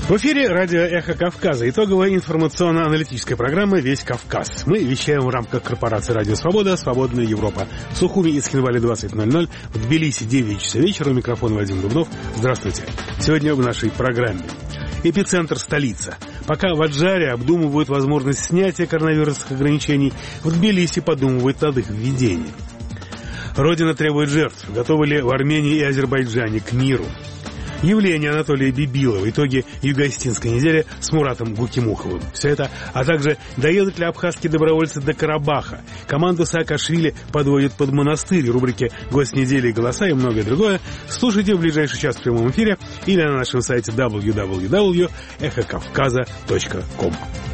В эфире радио «Эхо Кавказа». Итоговая информационно-аналитическая программа «Весь Кавказ». Мы вещаем в рамках корпорации «Радио Свобода», «Свободная Европа». В Сухуми и Цхинвале 20:00, в Тбилиси 9 часов вечера. У микрофона Вадим Дубнов. Здравствуйте. Сегодня в нашей программе. Эпицентр — столица. Пока в Аджаре обдумывают возможность снятия коронавирусных ограничений, в Тбилиси подумывают над их введением. Родина требует жертв. Готовы ли в Армении и Азербайджане к миру? Явление Анатолия Бибилова, итоги юго-осетинской недели с Муратом Гукимуховым. Все это, а также доедут ли абхазские добровольцы до Карабаха, команду Саакашвили подводят под монастырь, рубрики «Госнедели» и «Голоса» и многое другое. Слушайте в ближайший час в прямом эфире или на нашем сайте www.эхокавказа.ком.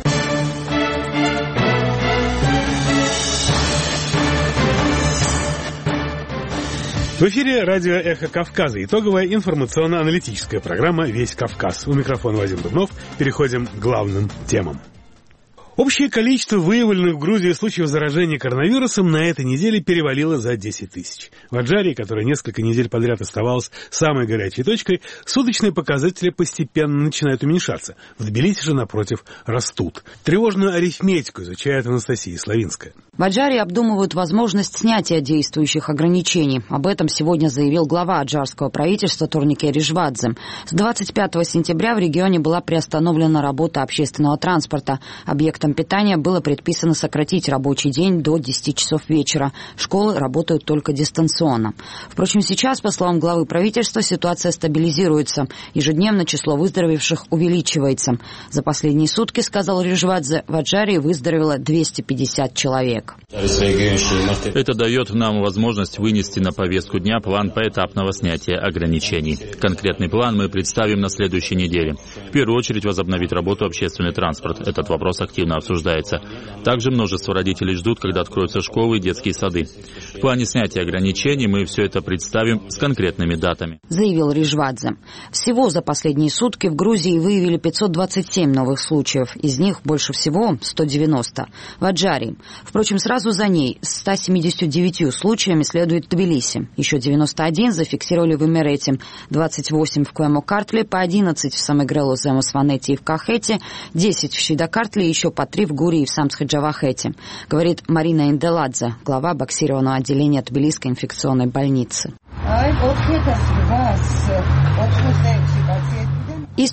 В эфире радио «Эхо Кавказа». Итоговая информационно-аналитическая программа «Весь Кавказ». У микрофона Вадим Дубнов. Переходим к главным темам. Общее количество выявленных в Грузии случаев заражения коронавирусом на этой неделе перевалило за 10 тысяч. В Аджаре, которая несколько недель подряд оставалась самой горячей точкой, суточные показатели постепенно начинают уменьшаться. В Тбилиси же, напротив, растут. Тревожную арифметику изучает Анастасия Славинская. В Аджаре обдумывают возможность снятия действующих ограничений. Об этом сегодня заявил глава аджарского правительства Турнике Ришвадзе. С 25 сентября в регионе была приостановлена работа общественного транспорта. Объектам питания было предписано сократить рабочий день до 10 часов вечера. Школы работают только дистанционно. Впрочем, сейчас, по словам главы правительства, ситуация стабилизируется. Ежедневно число выздоровевших увеличивается. За последние сутки, сказал Ришвадзе, в Аджаре выздоровело 250 человек. Это дает нам возможность вынести на повестку дня план поэтапного снятия ограничений. Конкретный план мы представим на следующей неделе. В первую очередь возобновить работу общественный транспорт. Этот вопрос активно обсуждается. Также множество родителей ждут, когда откроются школы и детские сады. В плане снятия ограничений мы все это представим с конкретными датами, заявил Ришвадзе. Всего за последние сутки в Грузии выявили 527 новых случаев. Из них больше всего 190 в Аджаре. Впрочем, сразу за ней с 179 случаями следует Тбилиси. Еще 91 зафиксировали в Имерете, 28 в Куэмо-Картле, по 11 в Самыгрелу-Земо Сванете и в Кахете, 10 в Щида-Картле и еще по 3 в Гури и в Самсхаджавахете, говорит Марина Инделадзе, глава боксированного отделения Тбилисской инфекционной больницы. Из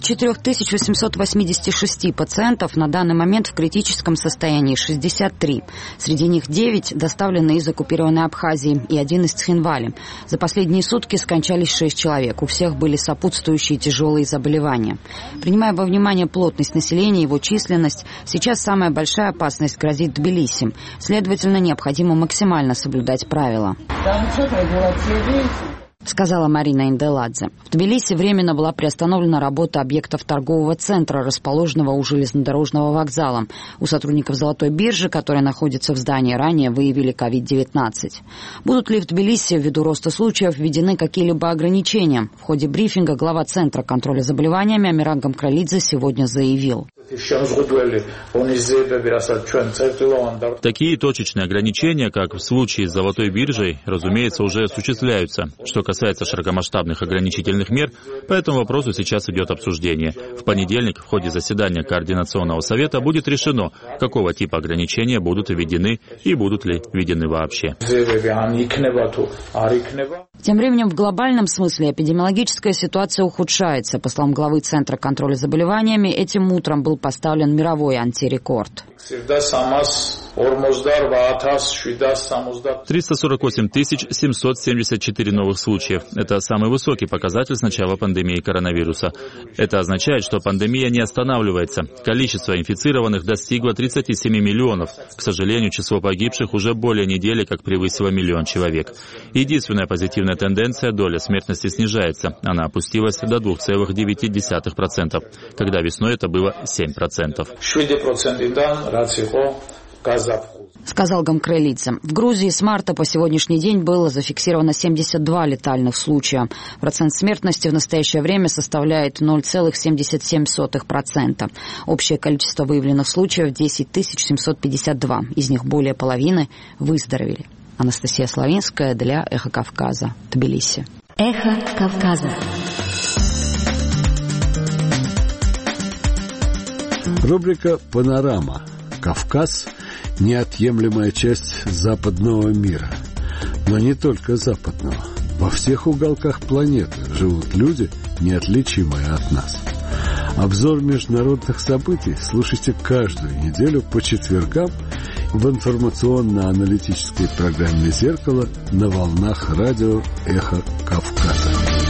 4886 пациентов на данный момент в критическом состоянии 63. Среди них 9 доставлены из оккупированной Абхазии и 1 из Цхинвали. За последние сутки скончались 6 человек. У всех были сопутствующие тяжелые заболевания. Принимая во внимание плотность населения и его численность, сейчас самая большая опасность грозит Тбилиси. Следовательно, необходимо максимально соблюдать правила, сказала Марина Инделадзе. В Тбилиси временно была приостановлена работа объектов торгового центра, расположенного у железнодорожного вокзала. У сотрудников Золотой биржи, которые находятся в здании, ранее выявили COVID-19. Будут ли в Тбилиси ввиду роста случаев введены какие-либо ограничения? В ходе брифинга глава Центра контроля заболеваниями Амиран Гамкралидзе сегодня заявил: такие точечные ограничения, как в случае с Золотой биржей, разумеется, уже осуществляются. Что касается широкомасштабных ограничительных мер, по этому вопросу сейчас идет обсуждение. В понедельник в ходе заседания Координационного совета будет решено, какого типа ограничения будут введены и будут ли введены вообще. Тем временем в глобальном смысле эпидемиологическая ситуация ухудшается. По словам главы Центра контроля заболеваниями, этим утром был поставлен мировой антирекорд. 348 774 новых случаев. Это самый высокий показатель с начала пандемии коронавируса. Это означает, что пандемия не останавливается. Количество инфицированных достигло 37 миллионов. К сожалению, число погибших уже более недели как превысило 1 миллион человек. Единственная позитивная тенденция — доля смертности снижается. Она опустилась до 2,9%, когда весной это было 7%. Сказал Гамкралидзе. В Грузии с марта по сегодняшний день было зафиксировано 72 летальных случая. Процент смертности в настоящее время составляет 0,77%. Общее количество выявленных случаев — 10 752. Из них более половины выздоровели. Анастасия Славинская для «Эхо Кавказа», Тбилиси. «Эхо Кавказа». Рубрика «Панорама». Кавказ – неотъемлемая часть западного мира. Но не только западного. Во всех уголках планеты живут люди, неотличимые от нас. Обзор международных событий слушайте каждую неделю по четвергам в информационно-аналитической программе «Зеркало» на волнах радио «Эхо Кавказа».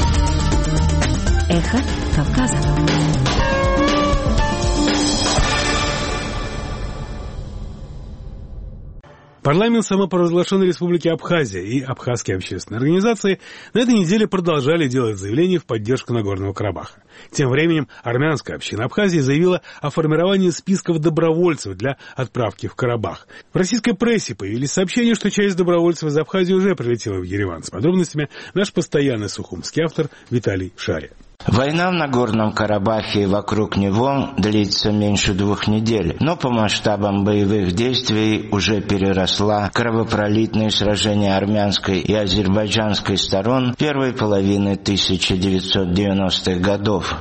«Эхо Кавказа». Парламент самопровозглашенной республики Абхазия и абхазские общественные организации на этой неделе продолжали делать заявления в поддержку Нагорного Карабаха. Тем временем армянская община Абхазии заявила о формировании списков добровольцев для отправки в Карабах. В российской прессе появились сообщения, что часть добровольцев из Абхазии уже прилетела в Ереван. С подробностями наш постоянный сухумский автор Виталий Шаря. Война в Нагорном Карабахе и вокруг него длится меньше 2 недель, но по масштабам боевых действий уже переросла кровопролитные сражения армянской и азербайджанской сторон первой половины 1990-х годов.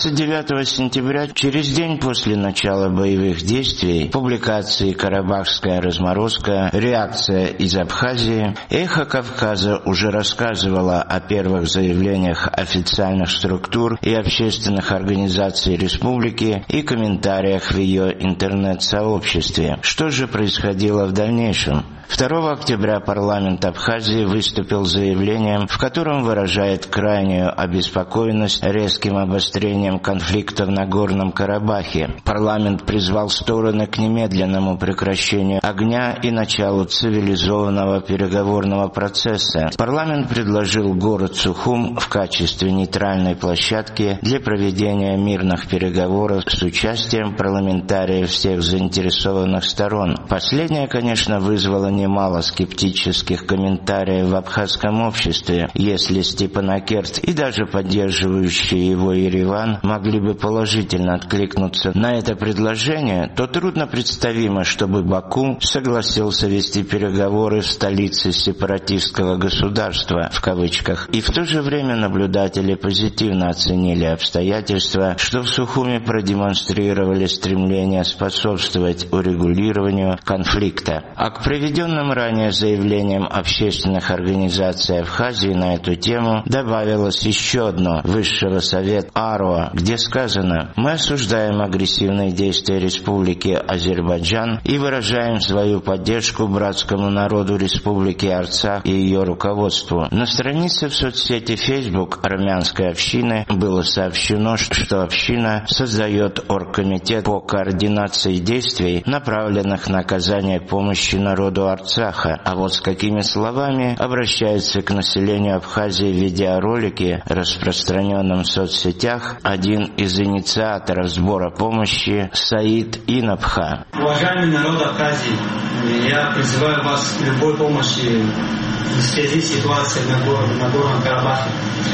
29 сентября, через день после начала боевых действий, публикации «Карабахская разморозка. Реакция из Абхазии», «Эхо Кавказа» уже рассказывала о первых заявлениях официальных структур и общественных организаций республики и комментариях в ее интернет-сообществе. Что же происходило в дальнейшем? 2 октября парламент Абхазии выступил с заявлением, в котором выражает крайнюю обеспокоенность резким обострением конфликта в Нагорном Карабахе. Парламент призвал стороны к немедленному прекращению огня и началу цивилизованного переговорного процесса. Парламент предложил город Сухум в качестве нейтральной площадки для проведения мирных переговоров с участием парламентариев всех заинтересованных сторон. Последнее, конечно, вызвало немало скептических комментариев в абхазском обществе. Если Степанакерт и даже поддерживающий его Ереван могли бы положительно откликнуться на это предложение, то трудно представимо, чтобы Баку согласился вести переговоры в столице сепаратистского государства, в кавычках. И в то же время наблюдатели позитивно оценили обстоятельства, что в Сухуме продемонстрировали стремление способствовать урегулированию конфликта. А к приведенным ранее заявлениям общественных организаций Абхазии на эту тему добавилось еще одно Высшего совета АРОА, где сказано: «Мы осуждаем агрессивные действия Республики Азербайджан и выражаем свою поддержку братскому народу Республики Арцах и ее руководству». На странице в соцсети Facebook армянской общины было сообщено, что община создает оргкомитет по координации действий, направленных на оказание помощи народу Арцаха. А вот с какими словами обращается к населению Абхазии в видеоролике, распространенном в соцсетях, один из инициаторов сбора помощи Саид Инабха. Уважаемый народ Абхазии, я призываю вас к любой помощи в связи с ситуацией в Нагорном Карабахе.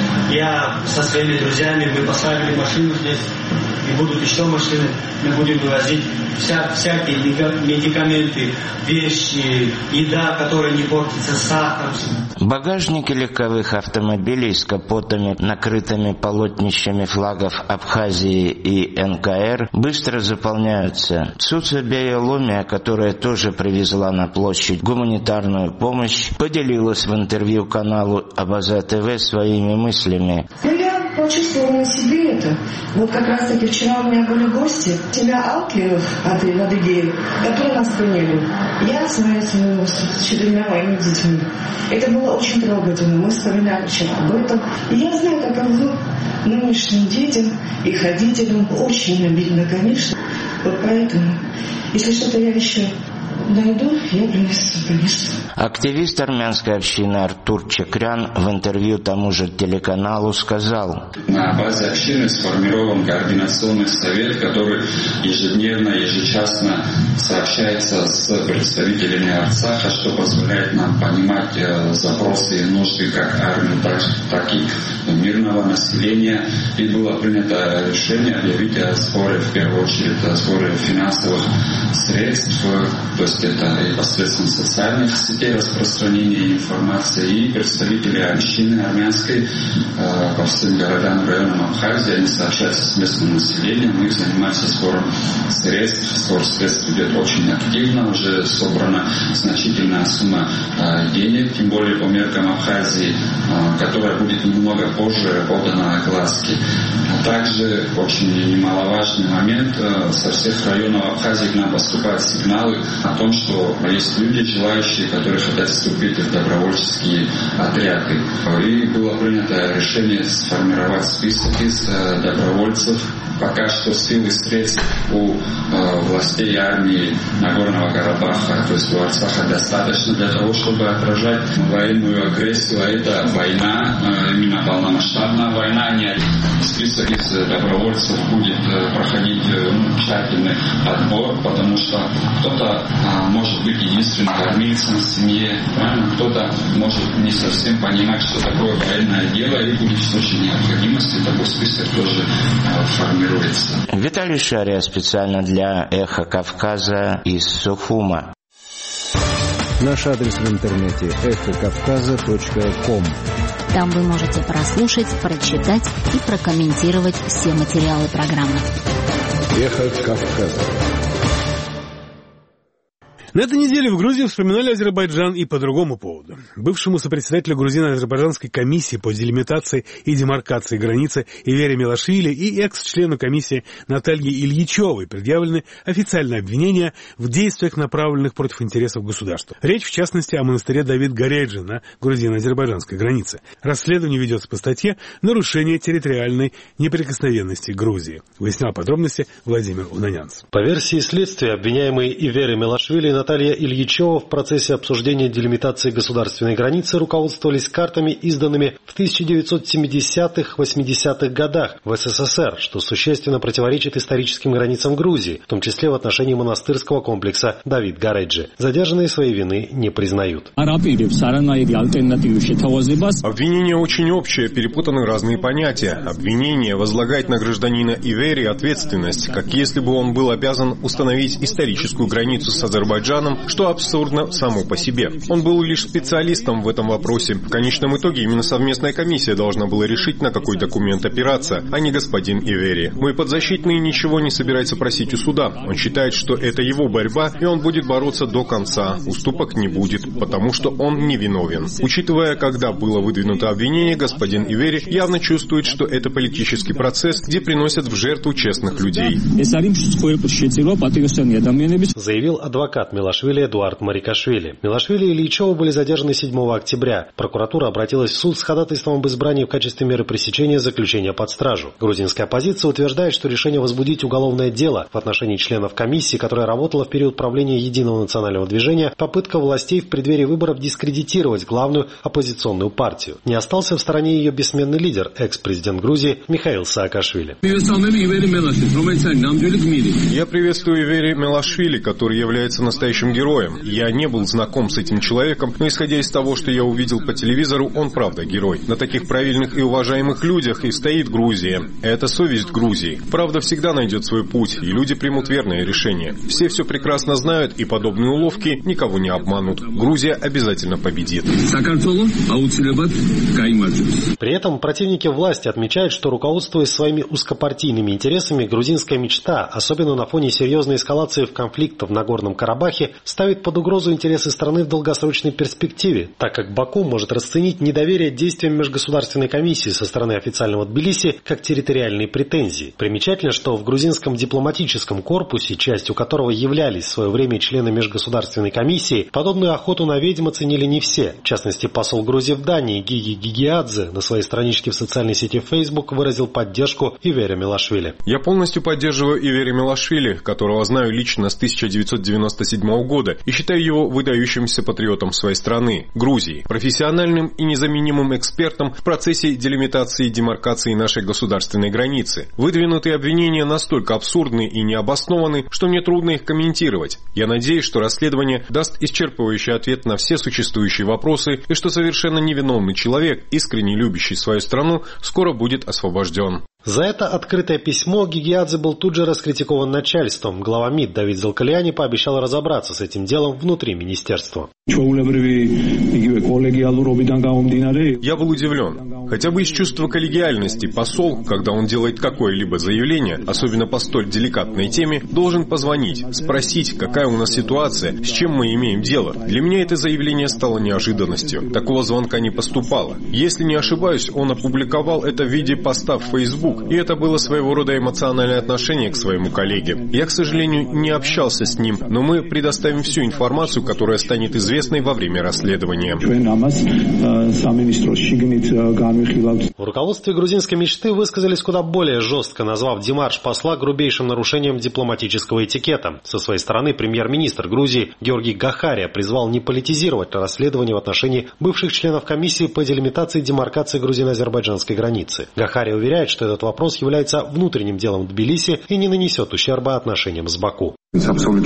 Я со своими друзьями, мы поставили машину здесь, и будут еще машины, мы будем вывозить всякие медикаменты, вещи, еда, которая не портится, сахар. Багажники легковых автомобилей с капотами, накрытыми полотнищами флагов Абхазии и НКР, быстро заполняются. Цуца Беяломия, которая тоже привезла на площадь гуманитарную помощь, поделилась в интервью каналу Абаза ТВ своими мыслями. Я почувствовала на себе это. Вот как раз таки вчера у меня были гости, семья Алки от Адыгеи, которые нас приняли. Я с моими 4 моими детьми. Это было очень трогательно. Мы вспоминали вчера об этом. И я знаю, каково нынешним детям, их родителям очень обидно, конечно. Вот поэтому, если что-то я еще найду, я принесу, конечно. Активист армянской общины Артур Чекрян в интервью тому же телеканалу сказал: на базе общины сформирован координационный совет, который ежедневно, ежечасно сообщается с представителями Арцаха, что позволяет нам понимать запросы и нужды как армии, так и мирного населения. И было принято решение объявить о сборе, в первую очередь, о сборе финансовых средств, то есть это и посредством социальных сетей распространения информации, и представители общины армянской по всем городам и районам Абхазии, они сообщаются с местным населением, их занимаются сбором средств. Сбор средств идет очень активно, уже собрана значительная сумма денег, тем более по меркам Абхазии, которая будет немного позже подана огласке. А также очень немаловажный момент, со всех районов Абхазии к нам поступают сигналы о том, что есть люди, желающие, которые хотят вступить в добровольческие отряды. И было принято решение сформировать список из добровольцев. Пока что сил и средств у властей армии Нагорного Карабаха, то есть у Арцаха, достаточно для того, чтобы отражать военную агрессию. А это война, именно полномасштабная война. Список из добровольцев будет проходить тщательный отбор, потому что кто-то может быть единственным армейцем в семье, кто-то может не совсем понимать, что такое военное дело, и будет в случае необходимости такой список тоже формируется. Виталий Шария специально для «Эхо Кавказа» из Сухума. Наш адрес в интернете эхокавказа.ком. Там вы можете прослушать, прочитать и прокомментировать все материалы программы. Эхо Кавказа. На этой неделе в Грузии вспоминали Азербайджан и по другому поводу. Бывшему сопредседателю грузино-азербайджанской комиссии по делимитации и демаркации границы Ивере Мелашвили и экс-члену комиссии Наталье Ильичевой предъявлены официальные обвинения в действиях, направленных против интересов государства. Речь, в частности, о монастыре Давид Гореджи на грузино-азербайджанской границе. Расследование ведется по статье «Нарушение территориальной неприкосновенности Грузии». Выяснял подробности Владимир Унанянц. По версии следствия, обвиняемые Ивере Мелашвили и Наталья Ильичева в процессе обсуждения делимитации государственной границы руководствовались картами, изданными в 1970-80-х годах в СССР, что существенно противоречит историческим границам Грузии, в том числе в отношении монастырского комплекса Давид Гореджи. Задержанные своей вины не признают. Обвинение очень общее, перепутаны разные понятия. Обвинение возлагает на гражданина Ивери ответственность, как если бы он был обязан установить историческую границу с Азербайджаном, что абсурдно само по себе. Он был лишь специалистом в этом вопросе. В конечном итоге именно совместная комиссия должна была решить, на какой документ опираться, а не господин Ивери. Мой подзащитный ничего не собирается просить у суда. Он считает, что это его борьба, и он будет бороться до конца. Уступок не будет, потому что он невиновен. Учитывая, когда было выдвинуто обвинение, господин Ивери явно чувствует, что это политический процесс, где приносят в жертву честных людей. Заявил адвокат Мелашвили Эдуард Марикашвили. Мелашвили и Ильичева были задержаны 7 октября. Прокуратура обратилась в суд с ходатайством об избрании в качестве меры пресечения заключения под стражу. Грузинская оппозиция утверждает, что решение возбудить уголовное дело в отношении членов комиссии, которая работала в период правления Единого национального движения, попытка властей в преддверии выборов дискредитировать главную оппозиционную партию. Не остался в стороне ее бессменный лидер, экс-президент Грузии Михаил Саакашвили. Я приветствую Ивери Мелашвили, который является настоящим героем. Я не был знаком с этим человеком, но исходя из того, что я увидел по телевизору, он правда герой. На таких правильных и уважаемых людях и стоит Грузия. Это совесть Грузии. Правда всегда найдет свой путь, и люди примут верное решение. Все прекрасно знают, и подобные уловки никого не обманут. Грузия обязательно победит. При этом противники власти отмечают, что, руководствуясь своими узкопартийными интересами, грузинская мечта, особенно на фоне серьезной эскалации в конфликте в Нагорном Карабахе, ставит под угрозу интересы страны в долгосрочной перспективе, так как Баку может расценить недоверие действиям межгосударственной комиссии со стороны официального Тбилиси как территориальные претензии. Примечательно, что в грузинском дипломатическом корпусе, частью которого являлись в свое время члены межгосударственной комиссии, подобную охоту на ведьм оценили не все. В частности, посол Грузии в Дании Гиги Гигиадзе на своей страничке в социальной сети Facebook выразил поддержку Ивере Мелашвили. Я полностью поддерживаю Ивере Мелашвили, которого знаю лично с 1997 года и считаю его выдающимся патриотом своей страны, Грузии, профессиональным и незаменимым экспертом в процессе делимитации и демаркации нашей государственной границы. Выдвинутые обвинения настолько абсурдны и необоснованы, что мне трудно их комментировать. Я надеюсь, что расследование даст исчерпывающий ответ на все существующие вопросы и что совершенно невиновный человек, искренне любящий свою страну, скоро будет освобожден. За это открытое письмо Гигиадзе был тут же раскритикован начальством. Глава МИД Давид Залкалиани пообещал разобраться с этим делом внутри министерства. Я был удивлен. Хотя бы из чувства коллегиальности посол, когда он делает какое-либо заявление, особенно по столь деликатной теме, должен позвонить, спросить, какая у нас ситуация, с чем мы имеем дело. Для меня это заявление стало неожиданностью. Такого звонка не поступало. Если не ошибаюсь, он опубликовал это в виде поста в Facebook, и это было своего рода эмоциональное отношение к своему коллеге. Я, к сожалению, не общался с ним, но мы предоставим всю информацию, которая станет известной во время расследования. В руководстве грузинской мечты высказались куда более жестко, назвав демарш посла грубейшим нарушением дипломатического этикета. Со своей стороны премьер-министр Грузии Георгий Гахария призвал не политизировать расследование в отношении бывших членов комиссии по делимитации и демаркации грузино-азербайджанской границы. Гахария уверяет, что этот вопрос является внутренним делом Тбилиси и не нанесет ущерба отношениям с Баку. Как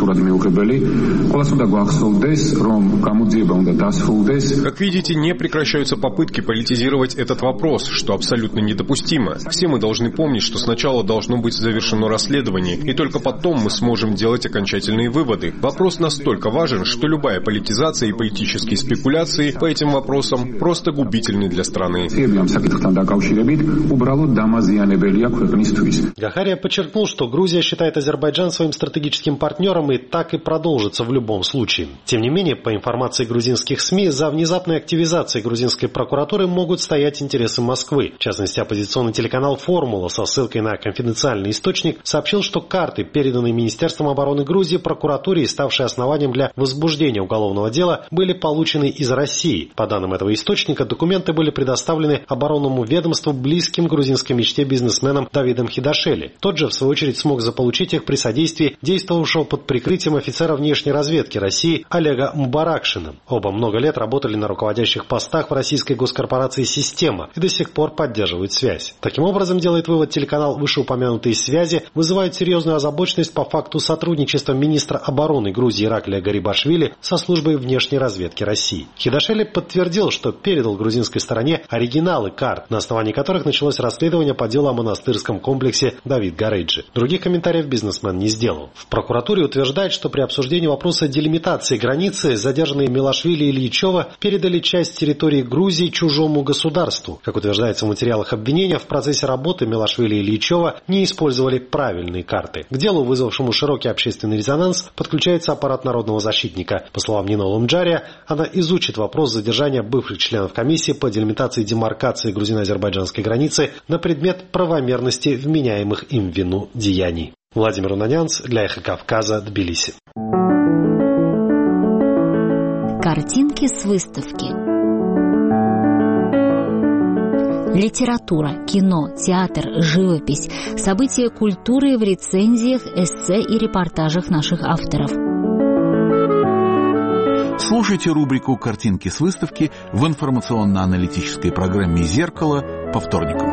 видите, не прекращаются попытки политизировать этот вопрос, что абсолютно недопустимо. Все мы должны помнить, что сначала должно быть завершено расследование, и только потом мы сможем делать окончательные выводы. Вопрос настолько важен, что любая политизация и политические спекуляции по этим вопросам просто губительны для страны. Гахария подчеркнул, что Грузия считает Азербайджан своим стратегическим партнером и так и продолжится в любом случае. Тем не менее, по информации грузинских СМИ, за внезапной активизацией грузинской прокуратуры могут стоять интересы Москвы. В частности, оппозиционный телеканал «Формула» со ссылкой на конфиденциальный источник сообщил, что карты, переданные Министерством обороны Грузии прокуратуре и ставшие основанием для возбуждения уголовного дела, были получены из России. По данным этого источника, документы были предоставлены оборонному ведомству близким грузинской мечте бизнесменам Давидом Хидашели. Тот же, в свою очередь, смог заполучить их при содействии действовавшего под прикрытием офицера внешней разведки России Олега Мбаракшина. Оба много лет работали на руководящих постах в российской госкорпорации «Система» и до сих пор поддерживают связь. Таким образом, делает вывод телеканал, вышеупомянутые связи вызывают серьезную озабоченность по факту сотрудничества министра обороны Грузии Ираклия Гарибашвили со службой внешней разведки России. Хидашели подтвердил, что передал грузинской стороне оригиналы карт, на основании которых началось расследование по делу о монастырском комплексе Давид Гарейджи. Других комментариев бизнесмен не сделал. В прокуратуре утверждает, что при обсуждении вопроса делимитации границы задержанные Милашвили и Ильичева передали часть территории Грузии чужому государству. Как утверждается в материалах обвинения, в процессе работы Милашвили и Ильичева не использовали правильные карты. К делу, вызвавшему широкий общественный резонанс, подключается аппарат народного защитника. По словам Нино Лумджария, она изучит вопрос задержания бывших членов комиссии по делимитации и демаркации грузино-азербайджанской границы на предмет правомерности вменяемых им в вину деяний. Владимир Унанянц для «Эхо Кавказа», Тбилиси. Картинки с выставки. Литература, кино, театр, живопись, события культуры в рецензиях, эссе и репортажах наших авторов. Слушайте рубрику «Картинки с выставки» в информационно-аналитической программе «Зеркало» по вторникам.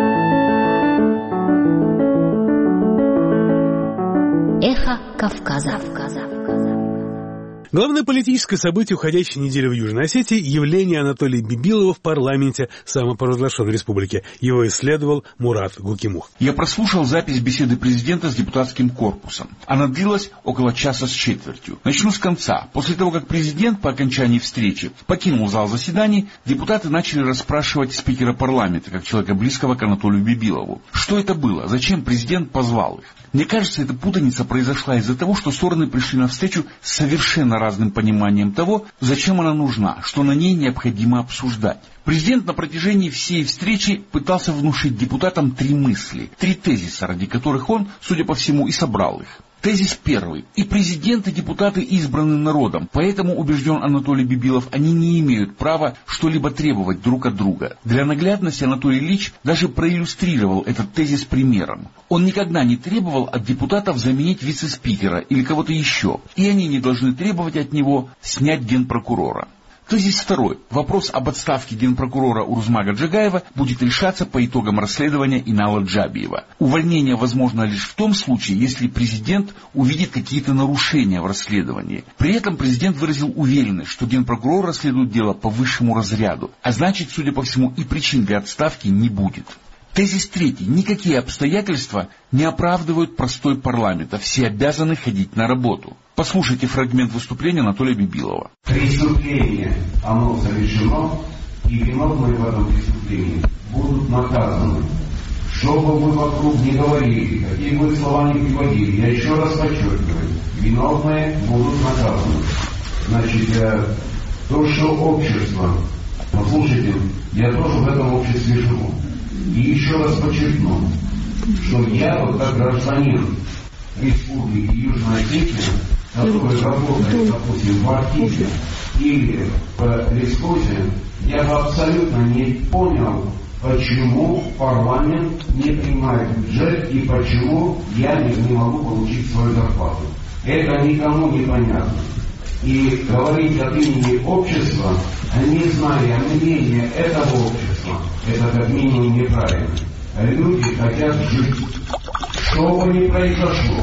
Эхо Кавказа. Главное политическое событие уходящей недели в Южной Осетии – явление Анатолия Бибилова в парламенте самопровозглашенной республики. Его исследовал Мурат Гукимух. Я прослушал запись беседы президента с депутатским корпусом. Она длилась около часа с четвертью. Начну с конца. После того, как президент по окончании встречи покинул зал заседаний, депутаты начали расспрашивать спикера парламента, как человека близкого к Анатолию Бибилову. Что это было? Зачем президент позвал их? Мне кажется, эта путаница произошла из-за того, что стороны пришли на встречу с совершенно разным пониманием того, зачем она нужна, что на ней необходимо обсуждать. Президент на протяжении всей встречи пытался внушить депутатам три мысли, три тезиса, ради которых он, судя по всему, и собрал их. Тезис первый. И президент, и депутаты избраны народом, поэтому, убежден Анатолий Бибилов, они не имеют права что-либо требовать друг от друга. Для наглядности Анатолий Ильич даже проиллюстрировал этот тезис примером. Он никогда не требовал от депутатов заменить вице-спикера или кого-то еще, и они не должны требовать от него снять генпрокурора. Тезис второй. Вопрос об отставке генпрокурора Урзмага Джагаева будет решаться по итогам расследования Инала Джабиева. Увольнение возможно лишь в том случае, если президент увидит какие-то нарушения в расследовании. При этом президент выразил уверенность, что генпрокурор расследует дело по высшему разряду, а значит, судя по всему, и причин для отставки не будет. Тезис третий. Никакие обстоятельства не оправдывают простой парламента. Все обязаны ходить на работу. Послушайте фрагмент выступления Анатолия Бибилова. Преступление, оно совершено, и виновные в этом преступлении будут наказаны. Что бы вы вокруг не говорили, какие бы слова не приводили, я еще раз подчеркиваю, виновные будут наказаны. Значит, то, что общество, послушайте, я тоже в этом обществе живу. И еще раз подчеркну, что я вот как гражданин Республики Южная Осетия, который работает, допустим, в Архиве или в лесхозе, я бы абсолютно не понял, почему парламент не принимает бюджет и почему я не могу получить свою зарплату. Это никому не понятно. И говорить от имени общества, не зная мнения этого общества, это как минимум неправильно. Люди хотят жить. Что бы ни произошло,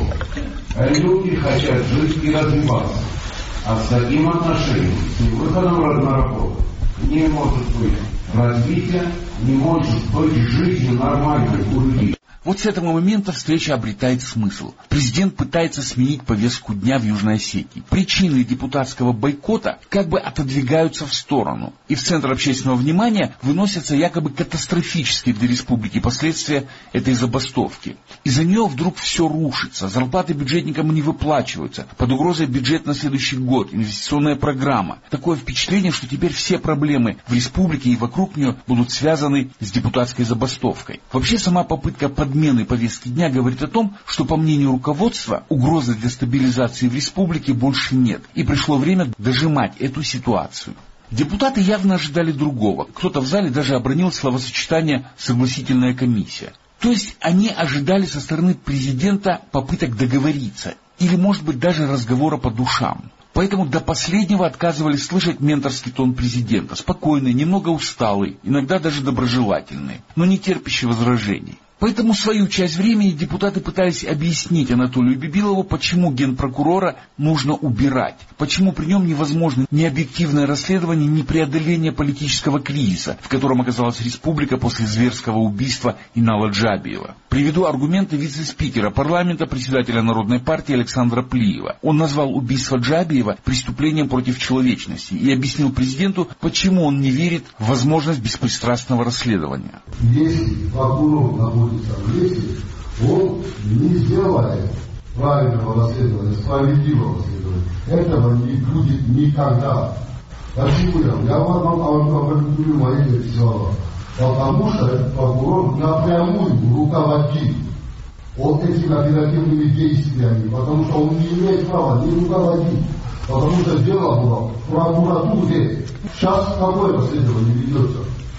люди хотят жить и развиваться. А с таким отношением, с выходом на работу, не может быть развития, не может быть жизни нормальной у людей. Вот с этого момента встреча обретает смысл. Президент пытается сменить повестку дня в Южной Осетии. Причины депутатского бойкота как бы отодвигаются в сторону. И в центр общественного внимания выносятся якобы катастрофические для республики последствия этой забастовки. Из-за нее вдруг все рушится. Зарплаты бюджетникам не выплачиваются. Под угрозой бюджет на следующий год, инвестиционная программа. Такое впечатление, что теперь все проблемы в республике и вокруг нее будут связаны с депутатской забастовкой. Вообще сама попытка подмены повестки дня говорит о том, что, по мнению руководства, угрозы для стабилизации в республике больше нет. И пришло время дожимать эту ситуацию. Депутаты явно ожидали другого. Кто-то в зале даже обронил словосочетание «согласительная комиссия». То есть они ожидали со стороны президента попыток договориться. Или, может быть, даже разговора по душам. Поэтому до последнего отказывались слышать менторский тон президента. Спокойный, немного усталый, иногда даже доброжелательный, но не терпящий возражений. Поэтому свою часть времени депутаты пытались объяснить Анатолию Бибилову, почему генпрокурора нужно убирать, почему при нем невозможно ни объективное расследование, ни преодоление политического кризиса, в котором оказалась республика после зверского убийства Инала Джабиева. Приведу аргументы вице-спикера парламента, председателя Народной партии Александра Плиева. Он назвал убийство Джабиева преступлением против человечности и объяснил президенту, почему он не верит в возможность беспристрастного расследования. Если прокурор находится в лесе, он не сделает правильного расследования, справедливого расследования. Этого не будет никогда. Почему я вам аргументирую мои слова? Потому что этот прокурор напрямую руководит вот этими оперативными действиями, потому что он не имеет права не руководить, потому что дело было в прокуратуре. Сейчас какое расследование ведется?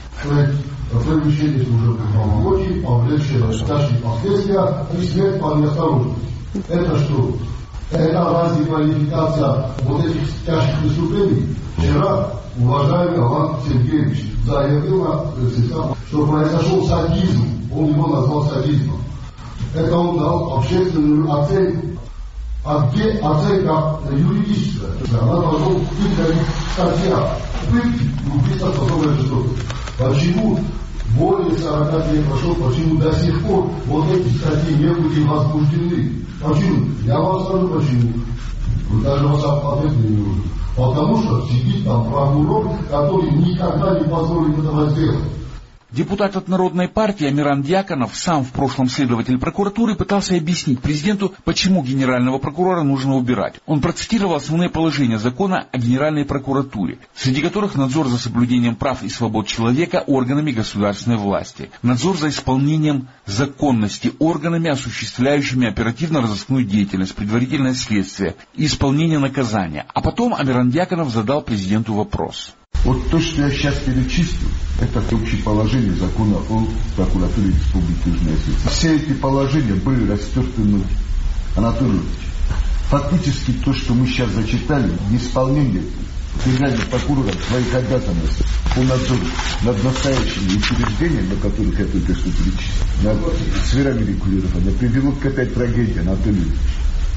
Привлечение служебных полномочий, повлечение тяжких последствия и смерть по неосторожности. Это что? Это разве квалификация вот этих тяжких преступлений? Вчера уважаемый Алан Сергеевич заявил, что произошел садизм. Он его назвал садизмом. Это он дал общественную оценку. А где оценка юридическая? Она должна быть статья. Пытки, убийство, способное жестокость. Почему более 40 лет прошло, почему до сих пор вот эти статьи не были возбуждены? Почему? Я вам скажу почему. Вы даже вас ответить не нужно. Потому что сидит там прокурор, который никогда не позволит этого сделать. Депутат от Народной партии Амиран Дьяконов, сам в прошлом следователь прокуратуры, пытался объяснить президенту, почему генерального прокурора нужно убирать. Он процитировал основные положения закона о Генеральной прокуратуре, среди которых надзор за соблюдением прав и свобод человека органами государственной власти, надзор за исполнением законности органами, осуществляющими оперативно-розыскную деятельность, предварительное следствие и исполнение наказания. А потом Амиран Дьяконов задал президенту вопрос. Вот то, что я сейчас перечислил, это общее положение закона о прокуратуре Республики Южная Осетия. Все эти положения были растерты мной. Анатолий Ильич, фактически то, что мы сейчас зачитали, неисполнение генеральным прокурором своих обязанностей по надзору над настоящими учреждениями, на которых я только что перечислил, над сферами регулирования, привело к опять трагедии, Анатолий Ильич.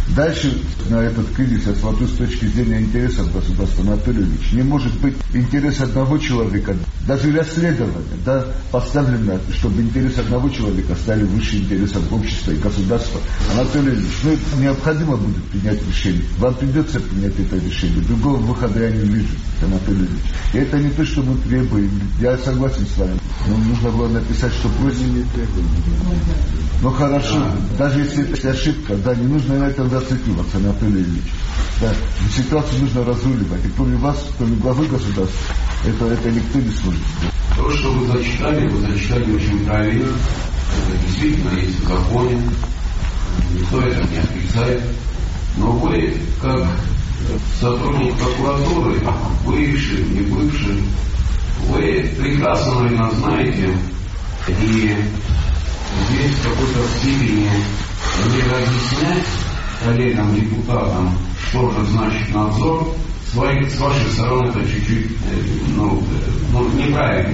Дальше на этот кризис я смотрю с точки зрения интересов государства, Анатолий Ильич. Не может быть интерес одного человека, даже расследование, да, поставлено, чтобы интерес одного человека стали выше интересов общества и государства. Анатолий Ильич, необходимо будет принять решение. Вам придется принять это решение. Другого выхода я не вижу, Анатолий Ильич. И это не то, что мы требуем. Я согласен с вами. Но нужно было написать, что просим. Ну хорошо, даже если это ошибка, да, не нужно на этом зацикливаться, Анатолий Ильич. Да, ситуацию нужно разруливать. И кроме вас, кроме главы государства, это никто не сможет. То, что вы зачитали очень правильно. Это действительно есть в законе. Никто это не отрицает. Но вы, как сотрудник прокуратуры, бывший, не бывший, вы прекрасно, наверное, знаете, и здесь в какой-то степени не разъяснять коллегам, депутатам, что же значит надзор, с вашей стороны это чуть-чуть неправильно.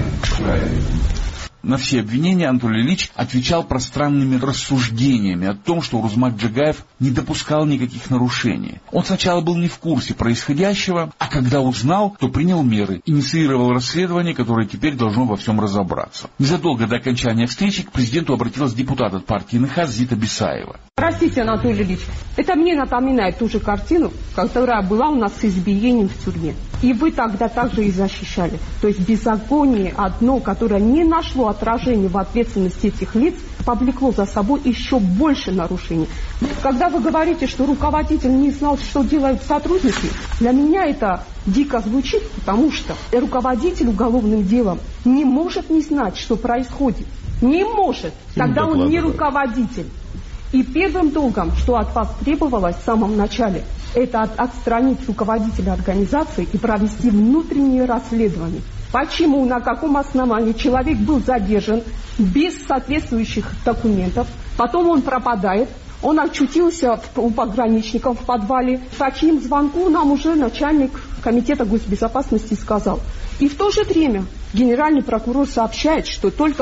На все обвинения Анатолий Ильич отвечал пространными рассуждениями о том, что Урузмак Джагаев не допускал никаких нарушений. Он сначала был не в курсе происходящего, а когда узнал, то принял меры, инициировал расследование, которое теперь должно во всем разобраться. Незадолго до окончания встречи к президенту обратилась депутат от партии НХ Зита Бисаева. Простите, Анатолий Ильич, это мне напоминает ту же картину, которая была у нас с избиением в тюрьме. И вы тогда также и защищали. То есть беззаконие одно, которое не нашло отражения в ответственности этих лиц, повлекло за собой еще больше нарушений. Когда вы говорите, что руководитель не знал, что делают сотрудники, для меня это дико звучит, потому что руководитель уголовным делом не может не знать, что происходит. Не может. Тогда он не руководитель. И первым долгом, что от вас требовалось в самом начале, это отстранить руководителя организации и провести внутреннее расследование. Почему, на каком основании человек был задержан без соответствующих документов, потом он пропадает, он очутился у пограничников в подвале, по чьим звонку нам уже начальник комитета госбезопасности сказал. И в то же время генеральный прокурор сообщает, что только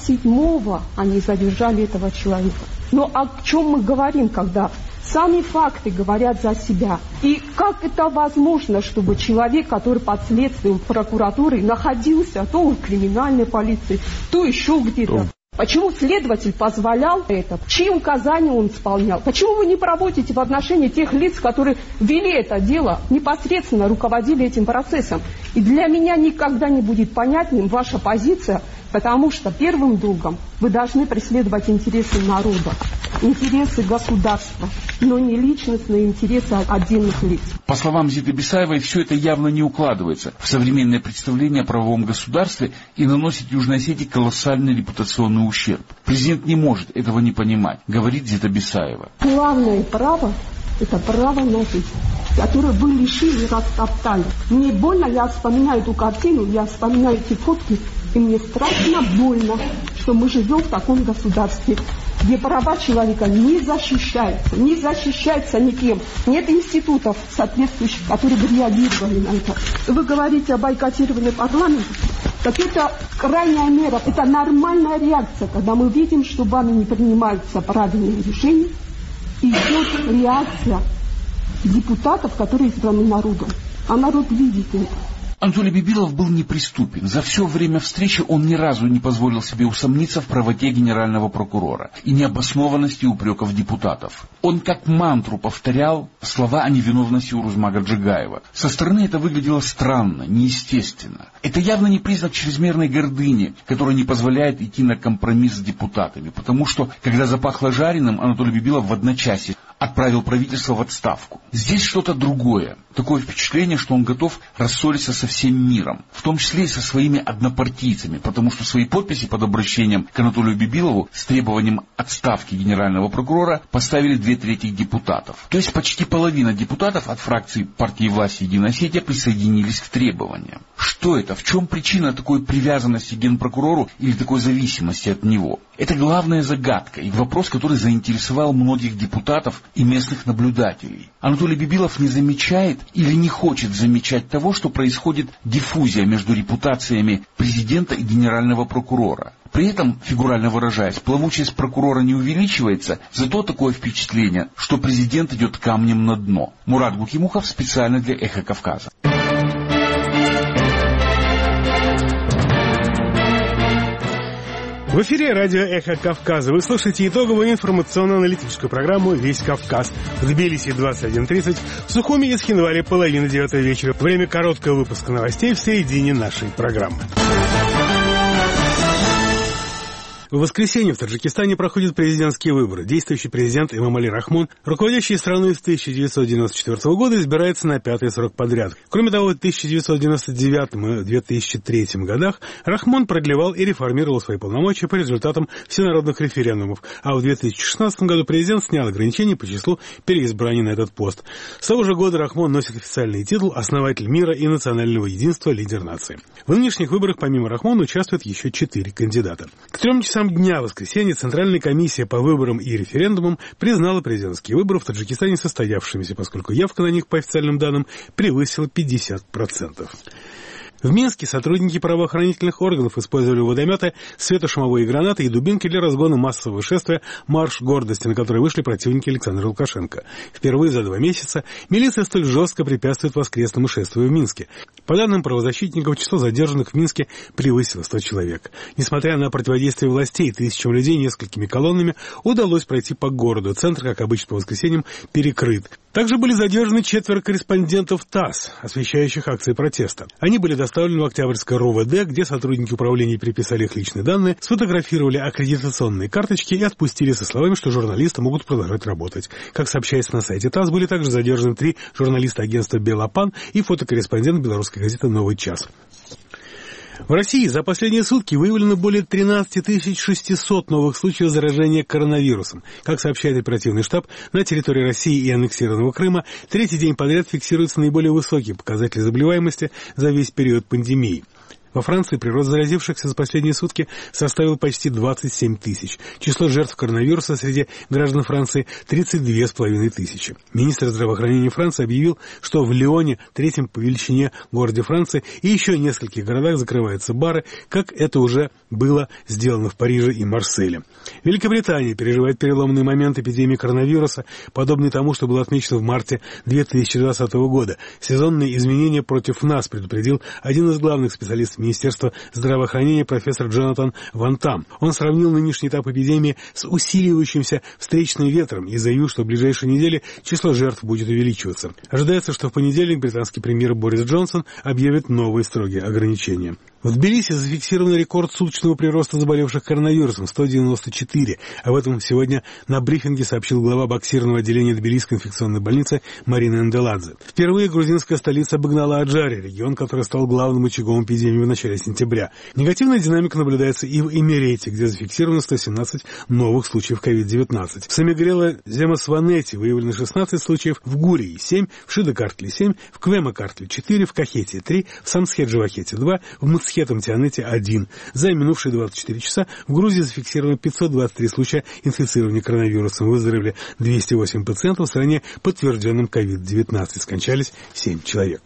27-го они задержали этого человека. Но о чем мы говорим, когда сами факты говорят за себя? И как это возможно, чтобы человек, который под следствием прокуратуры находился то в криминальной полиции, то еще где-то? Почему следователь позволял это? Чьи указания он исполнял? Почему вы не проводите в отношении тех лиц, которые вели это дело, непосредственно руководили этим процессом? И для меня никогда не будет понятным ваша позиция, потому что первым долгом вы должны преследовать интересы народа, интересы государства, но не личностные интересы отдельных лиц. По словам Зиты Бисаевой, все это явно не укладывается в современное представление о правовом государстве и наносит Южной Осетии колоссальный репутационный ущерб. Президент не может этого не понимать, говорит Зита Бисаева. Главное право – это право на жизнь, которое вы лишили и растоптали. Мне больно, я вспоминаю эту картину, я вспоминаю эти фотки, и мне страшно больно, что мы живем в таком государстве, где права человека не защищаются никем. Нет институтов соответствующих, которые бы реагировали на это. Вы говорите о бойкотировании парламента. Так это крайняя мера, это нормальная реакция, когда мы видим, что вами не принимаются правильные решения, идет реакция депутатов, которые избраны народом. А народ видит это. Анатолий Бибилов был неприступен. За все время встречи он ни разу не позволил себе усомниться в правоте генерального прокурора и необоснованности упреков депутатов. Он как мантру повторял слова о невиновности Урузмага Джагаева. Со стороны это выглядело странно, неестественно. Это явно не признак чрезмерной гордыни, которая не позволяет идти на компромисс с депутатами, потому что, когда запахло жареным, Анатолий Бибилов в одночасье отправил правительство в отставку. Здесь что-то другое. Такое впечатление, что он готов рассориться со всем миром, в том числе и со своими однопартийцами, потому что свои подписи под обращением к Анатолию Бибилову с требованием отставки генерального прокурора поставили 2/3 депутатов. То есть почти половина депутатов от фракции партии власти «Единая Осетия» присоединились к требованиям. Что это? В чем причина такой привязанности к генпрокурору или такой зависимости от него? Это главная загадка и вопрос, который заинтересовал многих депутатов и местных наблюдателей. Анатолий Бибилов не замечает или не хочет замечать того, что происходит диффузия между репутациями президента и генерального прокурора. При этом, фигурально выражаясь, плавучесть прокурора не увеличивается, зато такое впечатление, что президент идет камнем на дно. Мурат Гукимухов специально для «Эхо Кавказа». В эфире радио «Эхо Кавказа». Вы слушаете итоговую информационно-аналитическую программу «Весь Кавказ». В Тбилиси 21:30, в Сухуми и Цхинвале 8:30 вечера. Время короткого выпуска новостей в середине нашей программы. В воскресенье в Таджикистане проходят президентские выборы. Действующий президент Эмомали Рахмон, руководящий страной с 1994 года, избирается на 5-й срок подряд. Кроме того, в 1999 и 2003 годах Рахмон продлевал и реформировал свои полномочия по результатам всенародных референдумов, а в 2016 году президент снял ограничения по числу переизбраний на этот пост. С того же года Рахмон носит официальный титул «Основатель мира и национального единства, лидер нации». В нынешних выборах помимо Рахмона участвуют еще 4 кандидата. К 3 часам дня в воскресенье Центральная комиссия по выборам и референдумам признала президентские выборы в Таджикистане состоявшимися, поскольку явка на них, по официальным данным, превысила 50%. В Минске сотрудники правоохранительных органов использовали водометы, светошумовые гранаты и дубинки для разгона массового шествия «Марш гордости», на который вышли противники Александра Лукашенко. Впервые за 2 месяца милиция столь жестко препятствует воскресному шествию в Минске. По данным правозащитников, число задержанных в Минске превысило 100 человек. Несмотря на противодействие властей, тысячам людей несколькими колоннами удалось пройти по городу. Центр, как обычно по воскресеньям, перекрыт. Также были задержаны 4 корреспондентов ТАСС, освещающих акции протеста. Они были доставлены в Октябрьское РОВД, где сотрудники управления переписали их личные данные, сфотографировали аккредитационные карточки и отпустили со словами, что журналисты могут продолжать работать. Как сообщается на сайте ТАСС, были также задержаны 3 журналиста агентства «Белопан» и фотокорреспондент белорусской газеты «Новый час». В России за последние сутки выявлено более 13 600 новых случаев заражения коронавирусом. Как сообщает оперативный штаб, на территории России и аннексированного Крыма 3-й день подряд фиксируются наиболее высокие показатели заболеваемости за весь период пандемии. Во Франции прирост заразившихся за последние сутки составил почти 27 тысяч. Число жертв коронавируса среди граждан Франции – 32,5 тысячи. Министр здравоохранения Франции объявил, что в Лионе, 3-м по величине городе Франции, и еще нескольких городах закрываются бары, как это уже было сделано в Париже и Марселе. Великобритания переживает переломный момент эпидемии коронавируса, подобный тому, что было отмечено в марте 2020 года. Сезонные изменения против нас, предупредил один из главных специалистов Министерства здравоохранения профессор Джонатан Ван Там. Он сравнил нынешний этап эпидемии с усиливающимся встречным ветром и заявил, что в ближайшие недели число жертв будет увеличиваться. Ожидается, что в понедельник британский премьер Борис Джонсон объявит новые строгие ограничения. В Тбилиси зафиксирован рекорд суточного прироста заболевших коронавирусом – 194. Об этом сегодня на брифинге сообщил глава боксированного отделения Тбилисской инфекционной больницы Марина Энделадзе. Впервые грузинская столица обогнала Аджари, регион, который стал главным очагом эпидемии в начале сентября. Негативная динамика наблюдается и в Эмирете, где зафиксировано 117 новых случаев COVID-19. В Самигрела-Земасванете выявлено 16 случаев, в Гурии – 7, в Шидакартле – 7, в Квема-Картле – 4, в Кахете – 3, в Самсхеджи-Вахете – 2, в Мцхетом-Тианете 1. За минувшие 24 часа в Грузии зафиксировано 523 случая инфицирования коронавирусом. Выздоровели 208 пациентов, в стране подтвержденным COVID-19. Скончались 7 человек.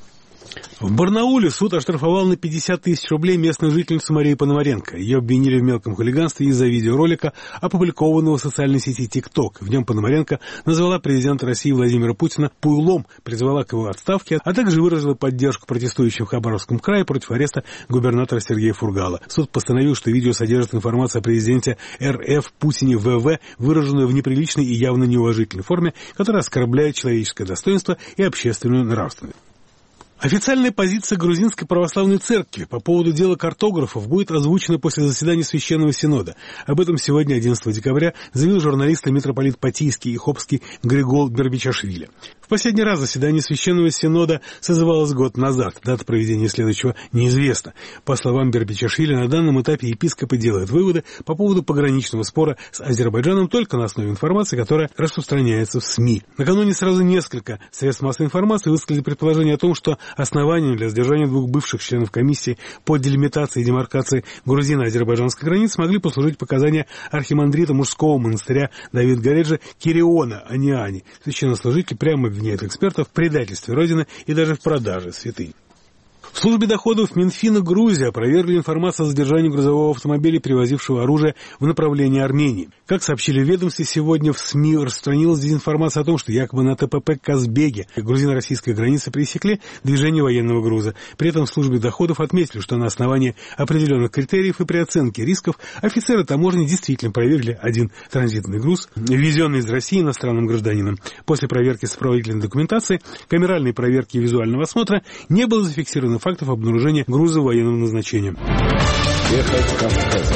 В Барнауле суд оштрафовал на 50 тысяч рублей местную жительницу Марию Пономаренко. Ее обвинили в мелком хулиганстве из-за видеоролика, опубликованного в социальной сети ТикТок. В нем Пономаренко назвала президента России Владимира Путина пуйлом, призвала к его отставке, а также выразила поддержку протестующим в Хабаровском крае против ареста губернатора Сергея Фургала. Суд постановил, что видео содержит информацию о президенте РФ Путине ВВ, выраженную в неприличной и явно неуважительной форме, которая оскорбляет человеческое достоинство и общественную нравственность. Официальная позиция Грузинской православной церкви по поводу дела картографов будет озвучена после заседания Священного Синода. Об этом сегодня, 11 декабря, заявил журналист и митрополит Патийский и Хопский Григол Бербичашвили. В последний раз заседание Священного Синода созывалось год назад. Дата проведения следующего неизвестна. По словам Бербичашвили, на данном этапе епископы делают выводы по поводу пограничного спора с Азербайджаном только на основе информации, которая распространяется в СМИ. Накануне сразу несколько средств массовой информации высказали предположение о том, что основанием для задержания двух бывших членов комиссии по делимитации и демаркации грузино-азербайджанской границы могли послужить показания архимандрита мужского монастыря Давид Гареджа Кириона Аниани. Священнослужитель прямо обвиняет экспертов в предательстве Родины и даже в продаже святынь. В службе доходов Минфина Грузии опровергли информацию о задержании грузового автомобиля, перевозившего оружие в направлении Армении. Как сообщили в ведомстве, сегодня в СМИ распространилась дезинформация о том, что якобы на ТПП Казбеге грузино-российской границы пресекли движение военного груза. При этом в службе доходов отметили, что на основании определенных критериев и при оценке рисков офицеры таможни действительно проверили один транзитный груз, ввезенный из России иностранным гражданином. После проверки сопроводительной документации, камеральной проверки и визуального осмотра не было зафиксировано фактов обнаружения груза военного назначения. Эхо Кавказа.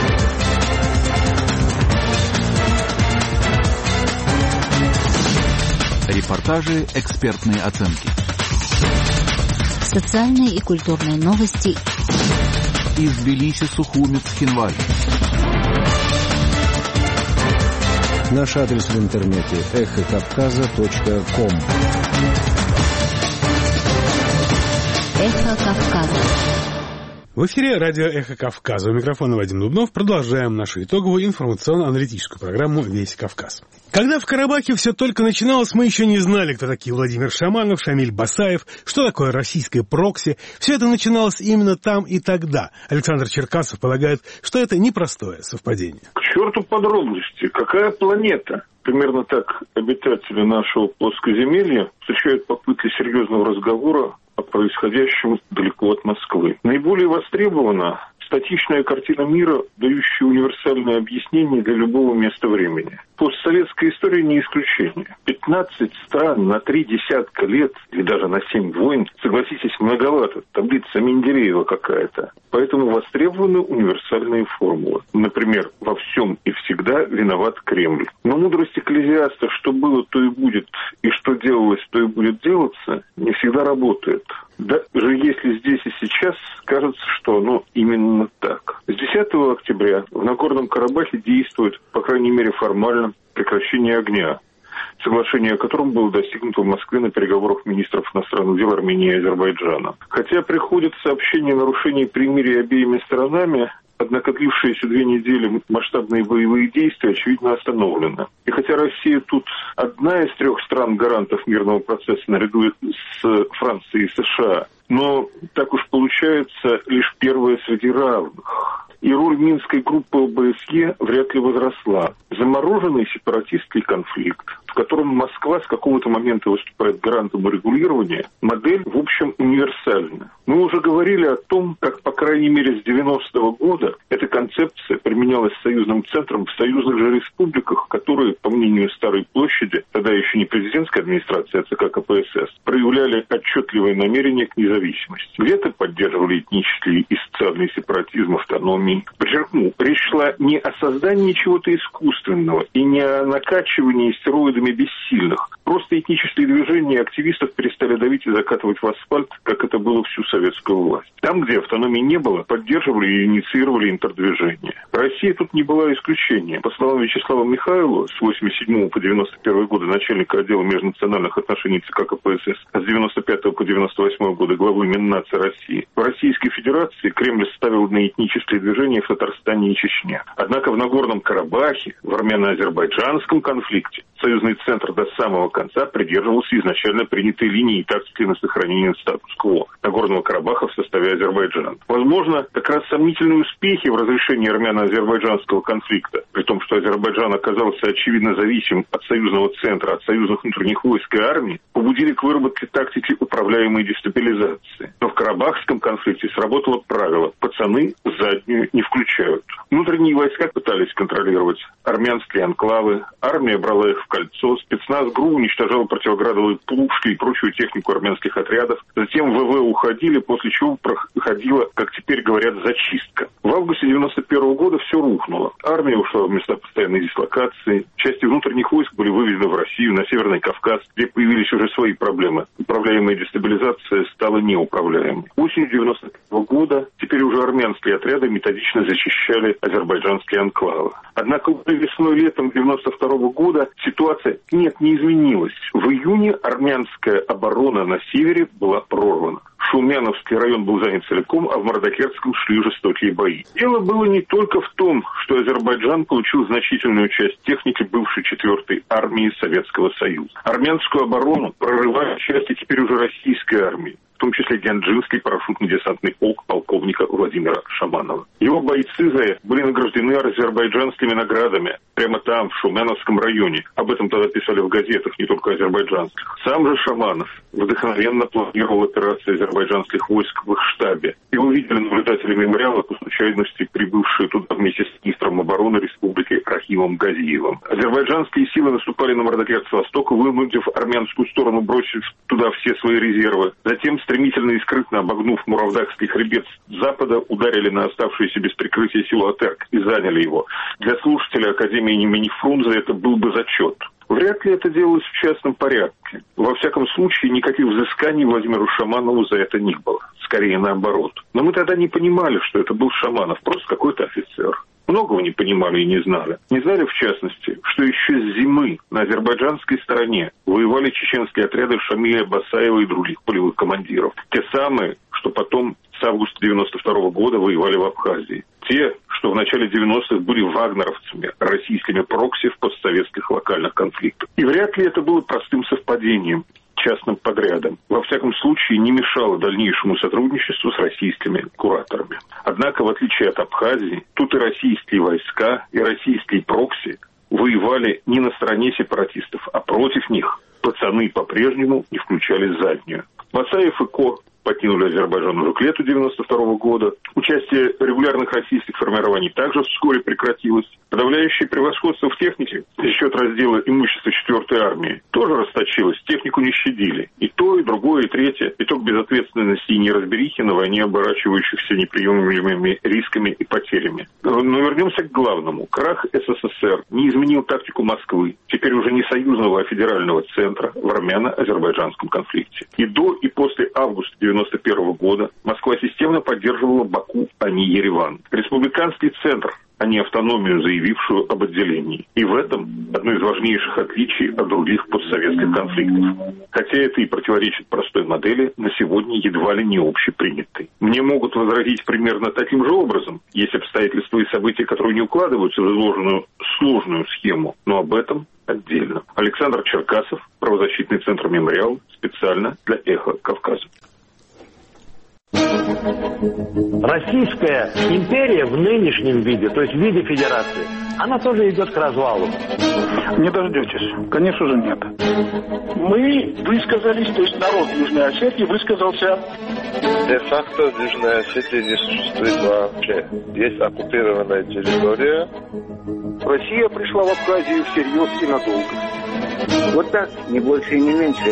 Репортажи, экспертные оценки. Социальные и культурные новости. Из Тбилиси, Сухуми, Цхинвали. Наш адрес в интернете эхокавказа.ком. Эхо Кавказа. В эфире радио «Эхо Кавказа». У микрофона Вадим Дубнов. Продолжаем нашу итоговую информационно-аналитическую программу «Весь Кавказ». Когда в Карабахе все только начиналось, мы еще не знали, кто такие Владимир Шаманов, Шамиль Басаев, что такое российское прокси. Все это начиналось именно там и тогда. Александр Черкасов полагает, что это непростое совпадение. К черту подробности. Какая планета? Примерно так обитатели нашего плоскоземелья встречают попытки серьезного разговора о происходящем далеко от Москвы. Наиболее востребована статичная картина мира, дающая универсальное объяснение для любого места времени. Постсоветская история не исключение. 15 стран на 3 десятка лет, или даже на 7 войн, согласитесь, многовато. Таблица Менделеева какая-то. Поэтому востребованы универсальные формулы. Например, во всем и всегда виноват Кремль. Но мудрость экклезиаста, что было, то и будет, и что делалось, то и будет делаться, не всегда работает. Даже если здесь и сейчас кажется, что оно именно так. С 10 октября в Нагорном Карабахе действует, по крайней мере формально, прекращение огня, соглашение о котором было достигнуто в Москве на переговорах министров иностранных дел Армении и Азербайджана. Хотя приходят сообщения о нарушении примирия обеими сторонами, однако длившиеся 2 недели масштабные боевые действия, очевидно, остановлены. И хотя Россия тут одна из 3 стран-гарантов мирного процесса наряду с Францией и США, но так уж получается лишь первая среди равных. И роль Минской группы ОБСЕ вряд ли возросла. Замороженный сепаратистский конфликт, в котором Москва с какого-то момента выступает гарантом урегулирования, модель, в общем, универсальна. Мы уже говорили о том, как, по крайней мере, с 90-го года эта концепция применялась союзным центром в союзных же республиках, которые, по мнению Старой площади, тогда еще не президентской администрации, а ЦК КПСС, проявляли отчетливое намерение к независимости. Где-то поддерживали этнический и социальный сепаратизм, автономии. Подчеркну, речь шла не о создании чего-то искусственного и не о накачивании стероидами бессильных. Просто этнические движения активистов перестали давить и закатывать в асфальт, как это было всю советскую власть. Там, где автономии не было, поддерживали и инициировали интердвижение. Россия тут не была исключением. По словам Вячеслава Михайлова, с 87 по 91 годы начальника отдела межнациональных отношений ЦК КПСС, а с 95 по 98 годы главы Миннации России, в Российской Федерации Кремль ставил на этнические движения в Татарстане и Чечне. Однако в Нагорном Карабахе, в армяно-азербайджанском конфликте, союзный центр до самого конца придерживался изначально принятой линии тактики на сохранение статус-кво Нагорного Карабаха в составе Азербайджана. Возможно, как раз сомнительные успехи в разрешении армяно-азербайджанского конфликта, при том, что Азербайджан оказался очевидно зависим от союзного центра, от союзных внутренних войск и армии, побудили к выработке тактики управляемой дестабилизации. Но в Карабахском конфликте сработало правило: пацаны заднюю не включают. Внутренние войска пытались контролировать армянские анклавы, армия брала их в кольцо, спецназ ГРУ уничтожал противоградовые пушки и прочую технику армянских отрядов. Затем ВВ уходили, после чего проходила, как теперь говорят, зачистка. В августе 91 года все рухнуло. Армия ушла в места постоянной дислокации, части внутренних войск были выведены в Россию, на Северный Кавказ, где появились уже свои проблемы. Управляемая дестабилизация стала неуправляемой. Осенью 91 года теперь уже армянские отряды отряды методично зачищали азербайджанские анклавы. Однако весной и летом 1992 года ситуация не изменилась. В июне армянская оборона на севере была прорвана. Шумяновский район был занят целиком, а в Мардакерском шли жестокие бои. Дело было не только в том, что Азербайджан получил значительную часть техники бывшей 4-й армии Советского Союза. Армянскую оборону прорывали части теперь уже российской армии, в том числе Гянджинский парашютно-десантный полк полковника Владимира Шаманова. Его бойцы за это были награждены азербайджанскими наградами прямо там, в Шумяновском районе. Об этом тогда писали в газетах, не только азербайджанских. Сам же Шаманов вдохновенно планировал операции азербайджанских войск в их штабе. Его видели наблюдатели мемориала, по случайности прибывшие туда вместе с министром обороны республики Рахимом Газиевым. Азербайджанские силы наступали на Мардакер с востока, вынудив армянскую сторону бросить туда все свои резервы. Затем, стремительно и скрытно обогнув Муравдакский хребет с запада, ударили на оставшиеся без прикрытия силу Атерк и заняли его. Для слушателя Академии имени Фрунзе это был бы зачет. Вряд ли это делалось в частном порядке. Во всяком случае, никаких взысканий Владимиру Шаманову за это не было. Скорее наоборот. Но мы тогда не понимали, что это был Шаманов, просто какой-то офицер. Многого не понимали и не знали. Не знали, в частности, что еще с зимы на азербайджанской стороне воевали чеченские отряды Шамиля Басаева и других полевых командиров. Те самые, что потом с августа 1992 года воевали в Абхазии. Те, что в начале 90-х были вагнеровцами, российскими прокси в постсоветских локальных конфликтах. И вряд ли это было простым совпадением, частным подрядом. Во всяком случае, не мешало дальнейшему сотрудничеству с российскими кураторами. Однако, в отличие от Абхазии, тут и российские войска, и российские прокси воевали не на стороне сепаратистов, а против них. Пацаны по-прежнему не включали заднюю. Басаев и Ко покинули Азербайджан уже к лету 1992 года. Участие регулярных российских формирований также вскоре прекратилось. Подавляющее превосходство в технике за счет раздела имущества 4-й армии тоже расточилось. Технику не щадили. И то, и другое, и третье. Итог безответственности и неразберихи на войне, оборачивающихся неприемлемыми рисками и потерями. Но вернемся к главному. Крах СССР не изменил тактику Москвы, теперь уже не союзного, а федерального центра в армяно-азербайджанском конфликте. И до, и после августа 1991 года Москва системно поддерживала Баку, а не Ереван. Республиканский центр, а не автономию, заявившую об отделении. И в этом одно из важнейших отличий от других постсоветских конфликтов. Хотя это и противоречит простой модели, на сегодня едва ли не общепринятой. Мне могут возразить примерно таким же образом. Есть обстоятельства и события, которые не укладываются в изложенную сложную схему, но об этом отдельно. Александр Черкасов, правозащитный центр «Мемориал», специально для «Эхо Кавказа». Российская империя в нынешнем виде, то есть в виде федерации, она тоже идет к развалу. Не дождетесь. Конечно же, нет. Мы высказались, то есть народ Южной Осетии высказался. Де-факто в Южной Осетии не существует вообще. Есть оккупированная территория. Россия пришла в Абхазию всерьез и надолго. Вот так, не больше и не меньше.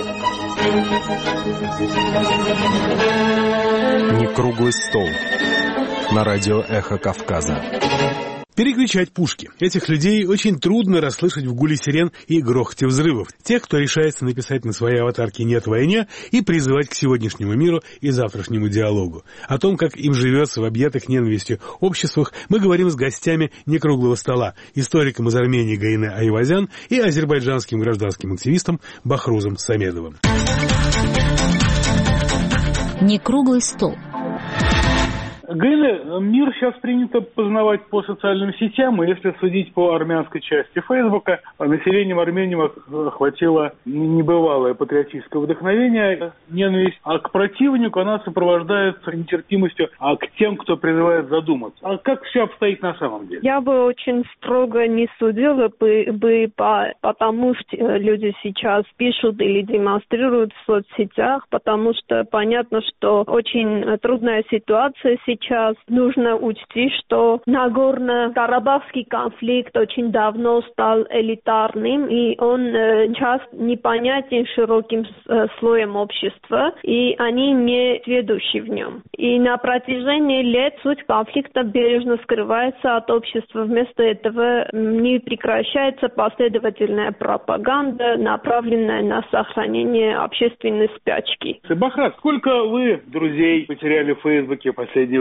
Не круглый стол. На радио «Эхо Кавказа». Перекричать пушки. Этих людей очень трудно расслышать в гуле сирен и грохоте взрывов. Тех, кто решается написать на своей аватарке «Нет войне» и призывать к сегодняшнему миру и завтрашнему диалогу. О том, как им живется в объятых ненавистью обществах, мы говорим с гостями «Некруглого стола», историком из Армении Гаине Айвазян и азербайджанским гражданским активистом Бахрузом Самедовым. Некруглый стол. Гаине, мир сейчас принято познавать по социальным сетям, и если судить по армянской части Фейсбука, населением Армении охватило небывалое патриотическое вдохновение, ненависть, а к противнику она сопровождается нетерпимостью, а к тем, кто призывает задуматься. А как все обстоит на самом деле? Я бы очень строго не судила бы потому что люди сейчас пишут или демонстрируют в соцсетях, потому что понятно, что очень трудная ситуация сейчас. Нужно учти, что Нагорно-Карабахский конфликт очень давно стал элитарным, и он часто непонятен широким слоем общества, и они не сведущи в нем. И на протяжении лет суть конфликта бережно скрывается от общества. Вместо этого не прекращается последовательная пропаганда, направленная на сохранение общественной спячки. Бахрат, сколько вы друзей потеряли в Фейсбуке в последнее время?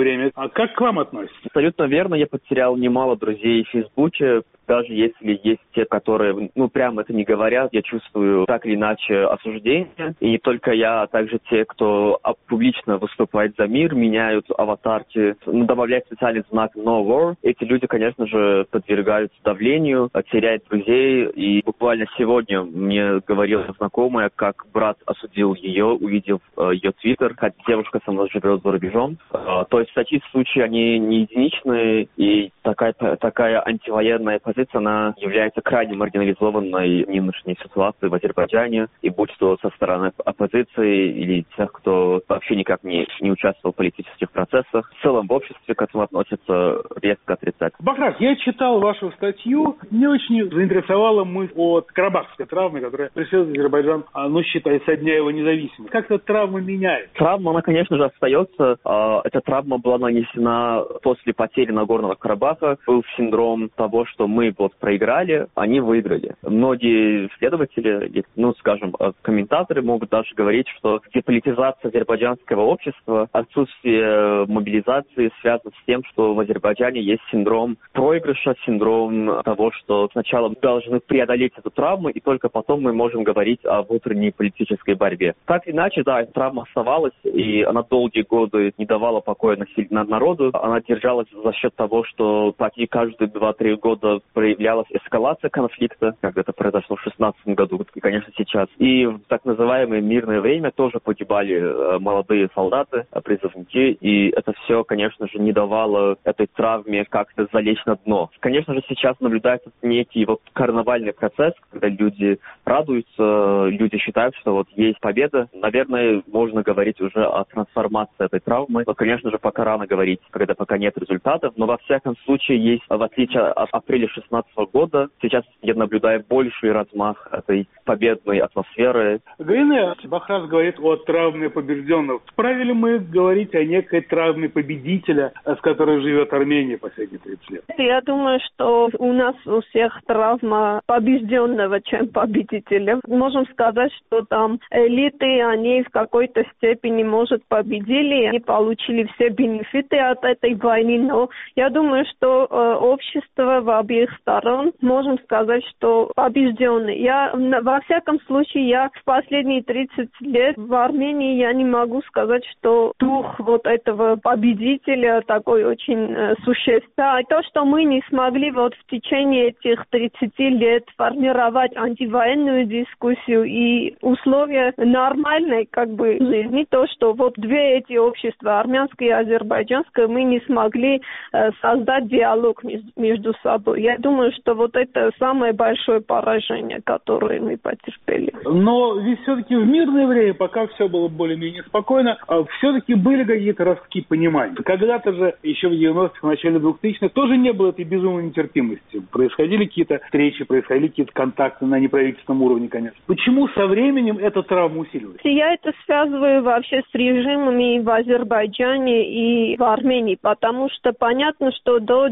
время. А как к вам относятся? Абсолютно верно. Я потерял немало друзей в Фейсбуке. Даже если есть те, которые, прямо это не говорят, я чувствую так или иначе осуждение. И не только я, а также те, кто публично выступает за мир, меняют аватарки, добавляют специальный знак No War. Эти люди, конечно же, подвергаются давлению, теряют друзей. И буквально сегодня мне говорила знакомая, как брат осудил ее, увидев ее твиттер, хотя девушка со мной живет за рубежом. То есть такие случаи, они не единичные, и такая антивоенная позиция, она является крайне маргинализованной в нынешней ситуации в Азербайджане, и будь то со стороны оппозиции или тех, кто вообще никак не участвовал в политических процессах, в целом в обществе к этому относятся резко отрицательно. Бахрас, я читал вашу статью, мне очень заинтересовала мысль о карабахской травме, которая преследует Азербайджан, считается со дня его независимости. Как эта травма меняется? Травма, она, конечно же, остается. Эта травма была нанесена после потери Нагорного Карабаха. Был синдром того, что мы проиграли, они выиграли. Многие исследователи, комментаторы могут даже говорить, что деполитизация азербайджанского общества, отсутствие мобилизации связано с тем, что в Азербайджане есть синдром проигрыша, синдром того, что сначала мы должны преодолеть эту травму, и только потом мы можем говорить о внутренней политической борьбе. Так или иначе, да, эта травма оставалась, и она долгие годы не давала покоя народу. Она держалась за счет того, что почти каждые 2-3 года проявлялась эскалация конфликта, как это произошло в 2016 году, и, конечно, сейчас. И в так называемое мирное время тоже погибали молодые солдаты, призывники, и это все, конечно же, не давало этой травме как-то залечь на дно. Конечно же, сейчас наблюдается некий карнавальный процесс, когда люди радуются, люди считают, что есть победа. Наверное, можно говорить уже о трансформации этой травмы, но, конечно же, пока рано говорить, когда пока нет результатов, но во всяком случае есть, в отличие от апреля 2016 года, сейчас я наблюдаю больший размах этой победной атмосферы. Галина, Бахрас говорит о травме побежденного. Вправе ли мы говорить о некой травме победителя, с которой живет Армения последние 30 лет? Я думаю, что у нас у всех травма побежденного, чем победителя. Можем сказать, что там элиты, они в какой-то степени, может, победили, они получили все бенефиты от этой войны, но я думаю, что общество в обеих сторон, можем сказать, что побежденный. Во всяком случае, в последние 30 лет в Армении я не могу сказать, что дух этого победителя такой очень существенный. Да, и то, что мы не смогли в течение этих 30 лет формировать антивоенную дискуссию и условия нормальной жизни, то, что две эти общества, армянское и азербайджанское, мы не смогли создать диалог между собой. Я думаю, что это самое большое поражение, которое мы потерпели. Но ведь все-таки в мирное время, пока все было более-менее спокойно, все-таки были какие-то ростки понимания. Когда-то же, еще в 90-х, в начале 2000-х, тоже не было этой безумной нетерпимости. Происходили какие-то встречи, происходили какие-то контакты на неправительственном уровне, конечно. Почему со временем эта травма усиливается? Я это связываю вообще с режимами в Азербайджане и в Армении, потому что понятно, что до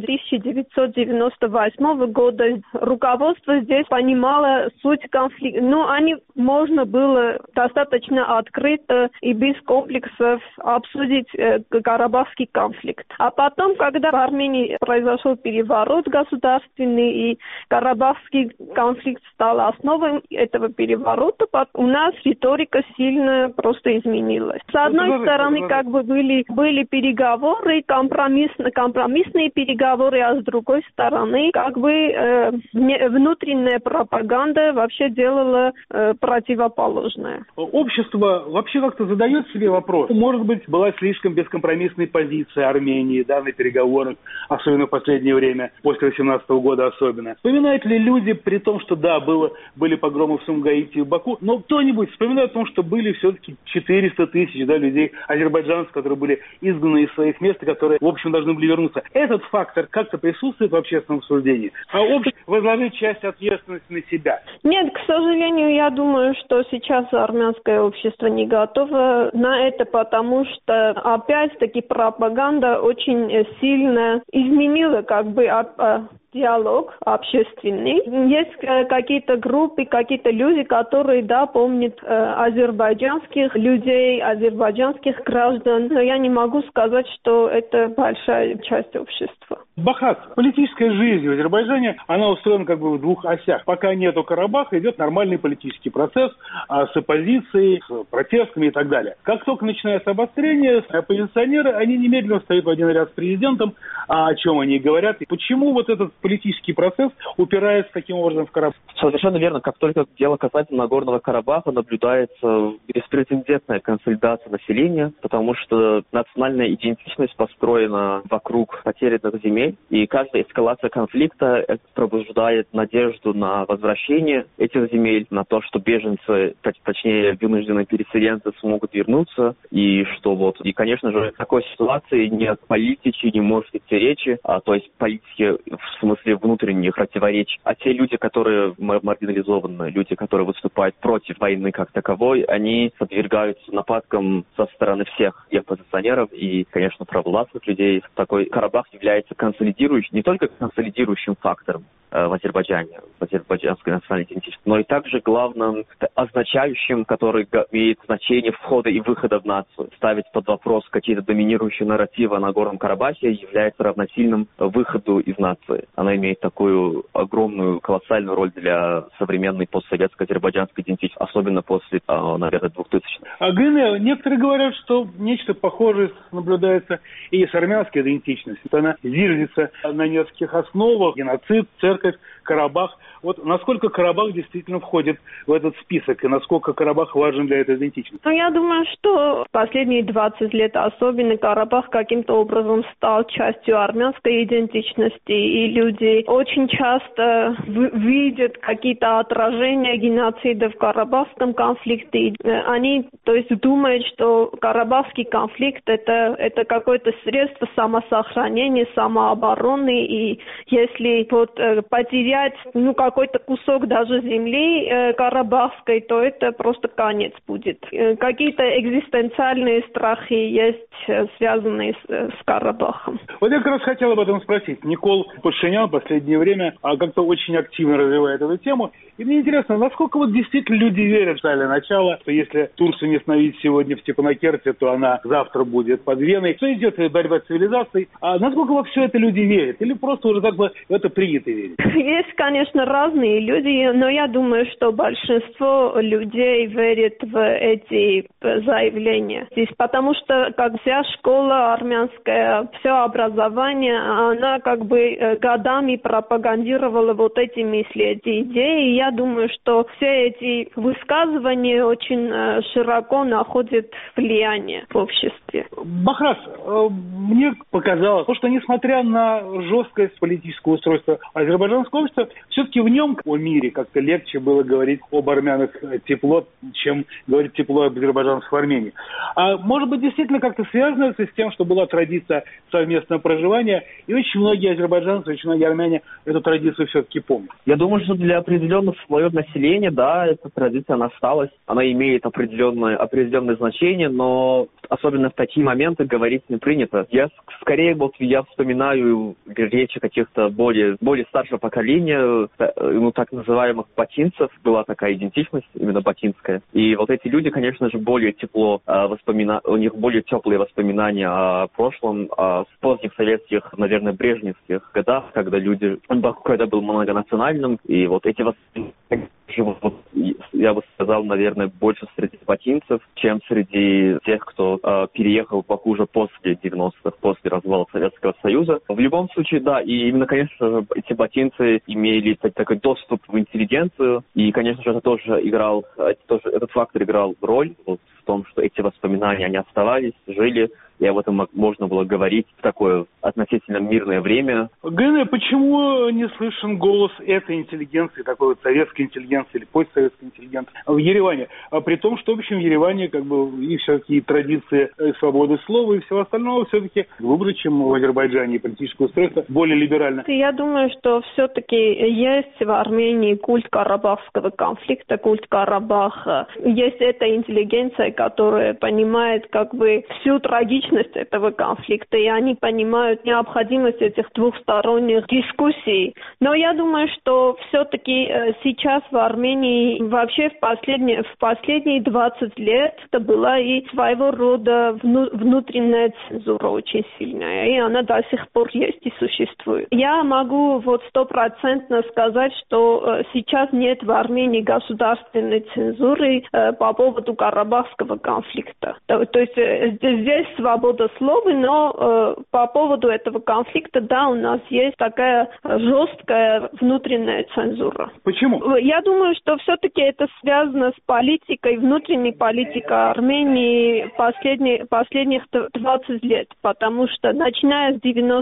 1998 года руководство здесь понимало суть конфликта. Можно было достаточно открыто и без комплексов обсудить карабахский конфликт. А потом, когда в Армении произошел переворот государственный, и карабахский конфликт стал основой этого переворота, у нас риторика сильно просто изменилась. С одной стороны, были переговоры, компромиссные переговоры, а с другой стороны, внутренняя пропаганда вообще делала противоположное. Общество вообще как-то задает себе вопрос. Может быть, была слишком бескомпромиссная позиция Армении, на переговорах, особенно в последнее время, после 2018 года особенно. Вспоминают ли люди, при том, что были погромы в Сумгаите и в Баку, но кто-нибудь вспоминает о том, что были все-таки 400 тысяч людей, азербайджанцев, которые были изгнаны из своих мест и которые, в общем, должны были вернуться. Этот фактор как-то присутствует в общественном обсуждении? поведение. А общество возложить часть ответственности на себя. Нет, к сожалению, я думаю, что сейчас армянское общество не готово на это, потому что, опять-таки, пропаганда очень сильно изменила диалог общественный. Есть какие-то группы, какие-то люди, которые, помнят азербайджанских людей, азербайджанских граждан, но я не могу сказать, что это большая часть общества. Бахрат, политическая жизнь в Азербайджане, она устроена в двух осях. Пока нету Карабаха, идет нормальный политический процесс с оппозицией, с протестами и так далее. Как только начинается обострение, оппозиционеры, они немедленно встают в один ряд с президентом, о чем они говорят, и почему этот политический процесс упирается таким образом в Карабах. Совершенно верно. Как только дело касается Нагорного Карабаха, наблюдается беспрецедентная консолидация населения, потому что национальная идентичность построена вокруг потерянных земель, и каждая эскалация конфликта пробуждает надежду на возвращение этих земель, на то, что беженцы, точнее вынужденные переселенцы, смогут вернуться, и что И, конечно же, в такой ситуации ни о политике не может идти речи, то есть политики в смысле внутренних противоречий. А те люди, которые маргинализованы, люди, которые выступают против войны как таковой, они подвергаются нападкам со стороны всех и оппозиционеров, и, конечно, провластных людей. Такой Карабах является консолидирующим, не только консолидирующим фактором в Азербайджане, в азербайджанской национальной идентичности, но и также главным означающим, который имеет значение входа и выхода в нацию. Ставить под вопрос какие-то доминирующие нарративы о Нагорном Карабахе является равносильным выходу из нации. Она имеет такую огромную, колоссальную роль для современной постсоветской азербайджанской идентичности, особенно после, наверное, 2000-х. Гыне, некоторые говорят, что нечто похожее наблюдается и с армянской идентичностью. Она зиждется на нескольких основах: геноцид, церковь, Карабах. Насколько Карабах действительно входит в этот список, и насколько Карабах важен для этой идентичности? Я думаю, что последние 20 лет особенно Карабах каким-то образом стал частью армянской идентичности, и люди очень часто видят какие-то отражения геноцида в карабахском конфликте. Они, думают, что карабахский конфликт это какое-то средство самосохранения, самообороны, и если потерять какой-то кусок даже земли карабахской, то это просто конец будет. Какие-то экзистенциальные страхи есть, связанные с Карабахом. Я как раз хотел об этом спросить. Никол Пашинян в последнее время как-то очень активно развивает эту тему. И мне интересно, насколько действительно люди верят в начале начала, что если Турцию не остановить сегодня в Степанакерте, то она завтра будет под Веной. Что идет борьба с цивилизацией? А насколько во все это люди верят? Или просто уже в это принято верить? Есть, конечно, разные люди, но я думаю, что большинство людей верит в эти заявления. Потому что вся школа армянская, все образование, она годами пропагандировала эти мысли, эти идеи. И я думаю, что все эти высказывания очень широко находят влияние в обществе. Бахрас, мне показалось, что несмотря на жесткость политического устройства азербайджанского общества, все-таки в нем, о мире, как-то легче было говорить об армянах тепло, чем говорить тепло об азербайджанцах в Армении. А может быть, действительно как-то связано это с тем, что была традиция совместного проживания, и очень многие азербайджанцы, очень многие армяне эту традицию все-таки помнят? Я думаю, что для определенных слоев населения, да, эта традиция, она осталась, она имеет определенное значение, но особенно в такие моменты говорить не принято. Я скорее я вспоминаю речи каких-то более старшего поколения, так называемых батинцев, была такая идентичность, именно батинская. И эти люди, конечно же, более тепло у них более теплые воспоминания о прошлом, о поздних советских, наверное, брежневских годах, когда когда был многонациональным, и эти воспоминания я бы сказал, наверное, больше среди батинцев, чем среди тех, кто переехал в Баку уже после 90-х, после развала Советского Союза. В любом случае, да, и именно, конечно же, эти батинцы имели такой доступ в интеллигенцию, и, конечно же, этот фактор играл роль в том, что эти воспоминания, они оставались, жили, и об этом можно было говорить в такое относительно мирное время. Гене, почему не слышен голос этой интеллигенции, такой вот советской интеллигенции или постсоветской интеллигенции в Ереване? При том, что в общем в Ереване как бы и все-таки традиции свободы слова и всего остального все-таки глубже, чем в Азербайджане, и политическое устройство более либерально. Я думаю, что все-таки есть в Армении культ карабахского конфликта, культ Карабаха. Есть эта интеллигенция, которая понимает как бы всю трагичность этого конфликта, и они понимают необходимость этих двухсторонних дискуссий. Но я думаю, что все-таки сейчас в Армении вообще в последние 20 лет это была и своего рода внутренняя цензура очень сильная, и она до сих пор есть и существует. Я могу вот 100% сказать, что сейчас нет в Армении государственной цензуры по поводу карабахского конфликта. То есть здесь свобода слова, но по поводу этого конфликта, да, у нас есть такая жесткая внутренняя цензура. Почему? Я думаю, что все-таки это связано с политикой, внутренней политикой Армении последних 20 лет, потому что начиная с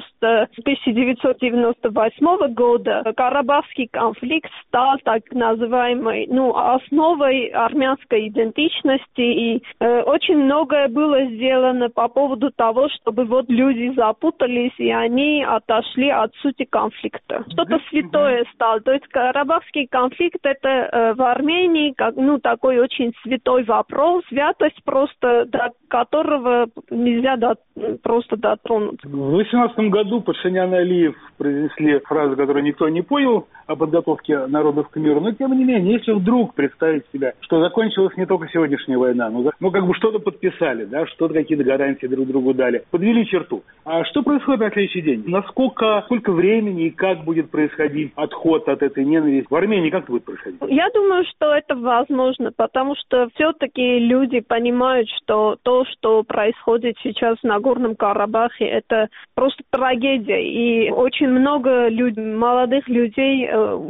1998 года Карабахский конфликт стал так называемой, основой армянской идентичности, и очень многое было сделано по поводу того, чтобы вот люди запутались, и они отошли от сути конфликта. Что-то святое стало. То есть Карабахский конфликт это в Армении такой очень святой вопрос, святость просто, до которого нельзя просто дотронуться. В 2018 году Пашинян и Алиев произнесли фразу, которую никто не понял, о подготовке народов к миру. Но тем не менее, если вдруг представить себя, что закончилась не только сегодняшняя война, но как бы что-то подписали, да, что-то какие-то гарантии друг другу дали, подвели черту. А что происходит на следующий день? Сколько времени и как будет происходить отход от этой ненависти? В Армении как это будет происходить? Я думаю, что это возможно, потому что все-таки люди понимают, что то, что происходит сейчас в Нагорном Карабахе, это просто трагедия. И очень много молодых людей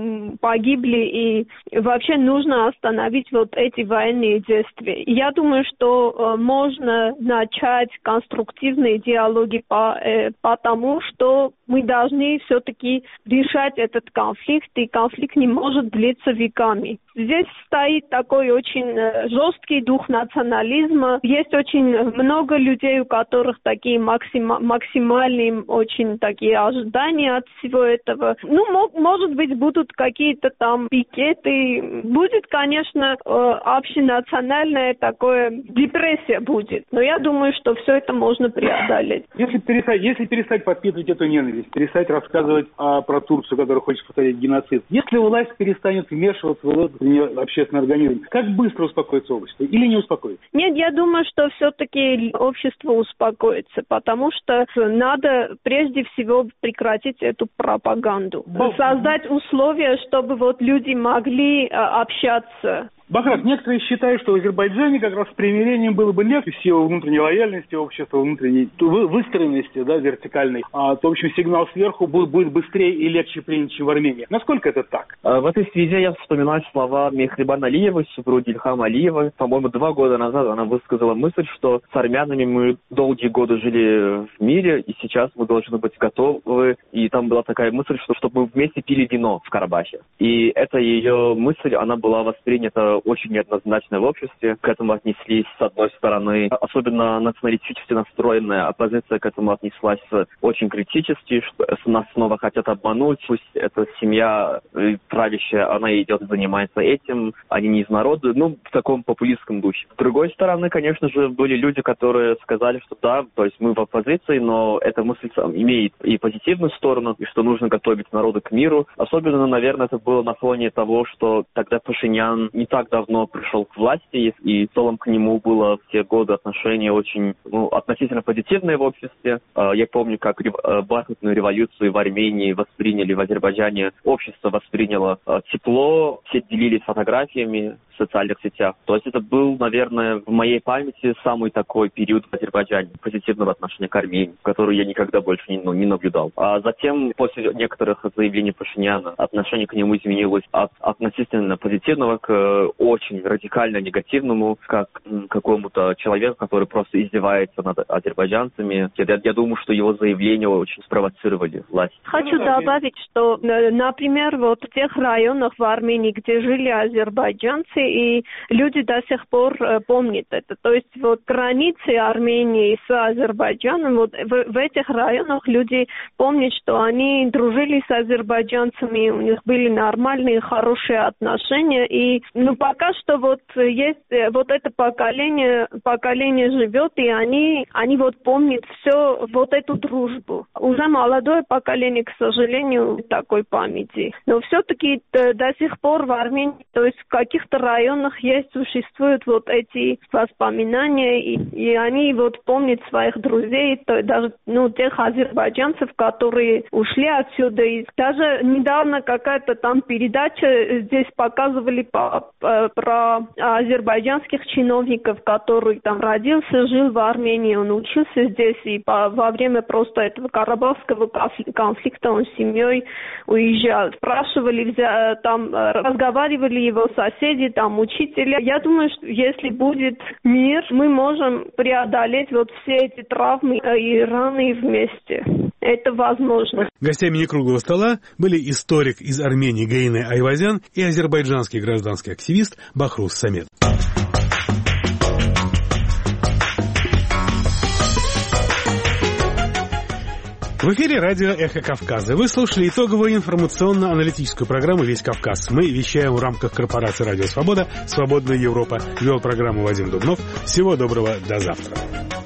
погибли, и вообще нужно остановить вот эти военные действия. Я думаю, что можно начать конструктивные диалоги по тому, что мы должны все-таки решать этот конфликт, и конфликт не может длиться веками. Здесь стоит такой очень жесткий дух национализма. Есть очень много людей, у которых такие максимальные очень такие ожидания от всего этого. Может быть, будут какие-то там пикеты. Будет, конечно, общенациональная такая депрессия будет. Но я думаю, что все это можно преодолеть. Если перестать подпитывать эту ненависть, перестать рассказывать про Турцию, которая хочет повторять геноцид, если власть перестанет вмешиваться в этот общественный организм, как быстро успокоится общество или не успокоится? Нет, я думаю, что все-таки общество успокоится, потому что надо прежде всего прекратить эту пропаганду. Создать условия, чтобы вот люди могли общаться. Бахрат, некоторые считают, что в Азербайджане как раз с примирением было бы легче в силу внутренней лояльности общества, внутренней выстроенности, да, вертикальной. То, в общем, сигнал сверху будет быстрее и легче принят, чем в Армении. Насколько это так? В этой связи я вспоминаю слова Мехрибан Алиевой, супруги Ильхама Алиева. По-моему, 2 года назад она высказала мысль, что с армянами мы долгие годы жили в мире, и сейчас мы должны быть готовы. И там была такая мысль, что мы вместе пили вино в Карабахе. И эта ее мысль, она была воспринята очень неоднозначно в обществе. К этому отнеслись, с одной стороны, особенно националистически настроенная оппозиция к этому отнеслась очень критически, что нас снова хотят обмануть, пусть эта семья правящая, она идет и занимается этим, они не из народа, в таком популистском духе. С другой стороны, конечно же, были люди, которые сказали, что да, то есть мы в оппозиции, но эта мысль имеет и позитивную сторону, и что нужно готовить народы к миру. Особенно, наверное, это было на фоне того, что тогда Пашинян не так давно пришел к власти, и в целом к нему было в те годы отношение очень относительно позитивное в обществе. Я помню, как бархатную революцию в Армении восприняли, в Азербайджане общество восприняло тепло, все делились фотографиями социальных сетях. То есть это был, наверное, в моей памяти самый такой период в Азербайджане позитивного отношения к Армении, который я никогда больше не наблюдал. А затем, после некоторых заявлений Пашиняна, отношение к нему изменилось от относительно позитивного к очень радикально негативному, как к какому-то человеку, который просто издевается над азербайджанцами. Я думаю, что его заявления очень спровоцировали власть. Хочу добавить, что, например, вот в тех районах в Армении, где жили азербайджанцы, и люди до сих пор помнят это. То есть вот границы Армении с Азербайджаном, вот в этих районах люди помнят, что они дружили с азербайджанцами, у них были нормальные, хорошие отношения. И пока что вот есть вот это поколение живет, и они вот помнят все, вот эту дружбу. Уже молодое поколение, к сожалению, такой памяти. Но все-таки до сих пор в Армении, то есть в каких-то районах существуют вот эти воспоминания, и они вот помнят своих друзей, даже тех азербайджанцев, которые ушли отсюда. И даже недавно какая-то там передача здесь показывали про азербайджанских чиновников, который там родился, жил в Армении, он учился здесь, и во время просто этого карабахского конфликта он с семьей уезжал. Спрашивали, там разговаривали его соседи, там учителя. Я думаю, что если будет мир, мы можем преодолеть вот все эти травмы и раны вместе. Это возможно. Гостями некруглого стола были историк из Армении Гаине Айвазян и азербайджанский гражданский активист Бахрус Самед. В эфире радио «Эхо Кавказа». Вы слушали итоговую информационно-аналитическую программу «Весь Кавказ». Мы вещаем в рамках корпорации «Радио Свобода», «Свободная Европа». Вел программу Вадим Дубнов. Всего доброго, до завтра.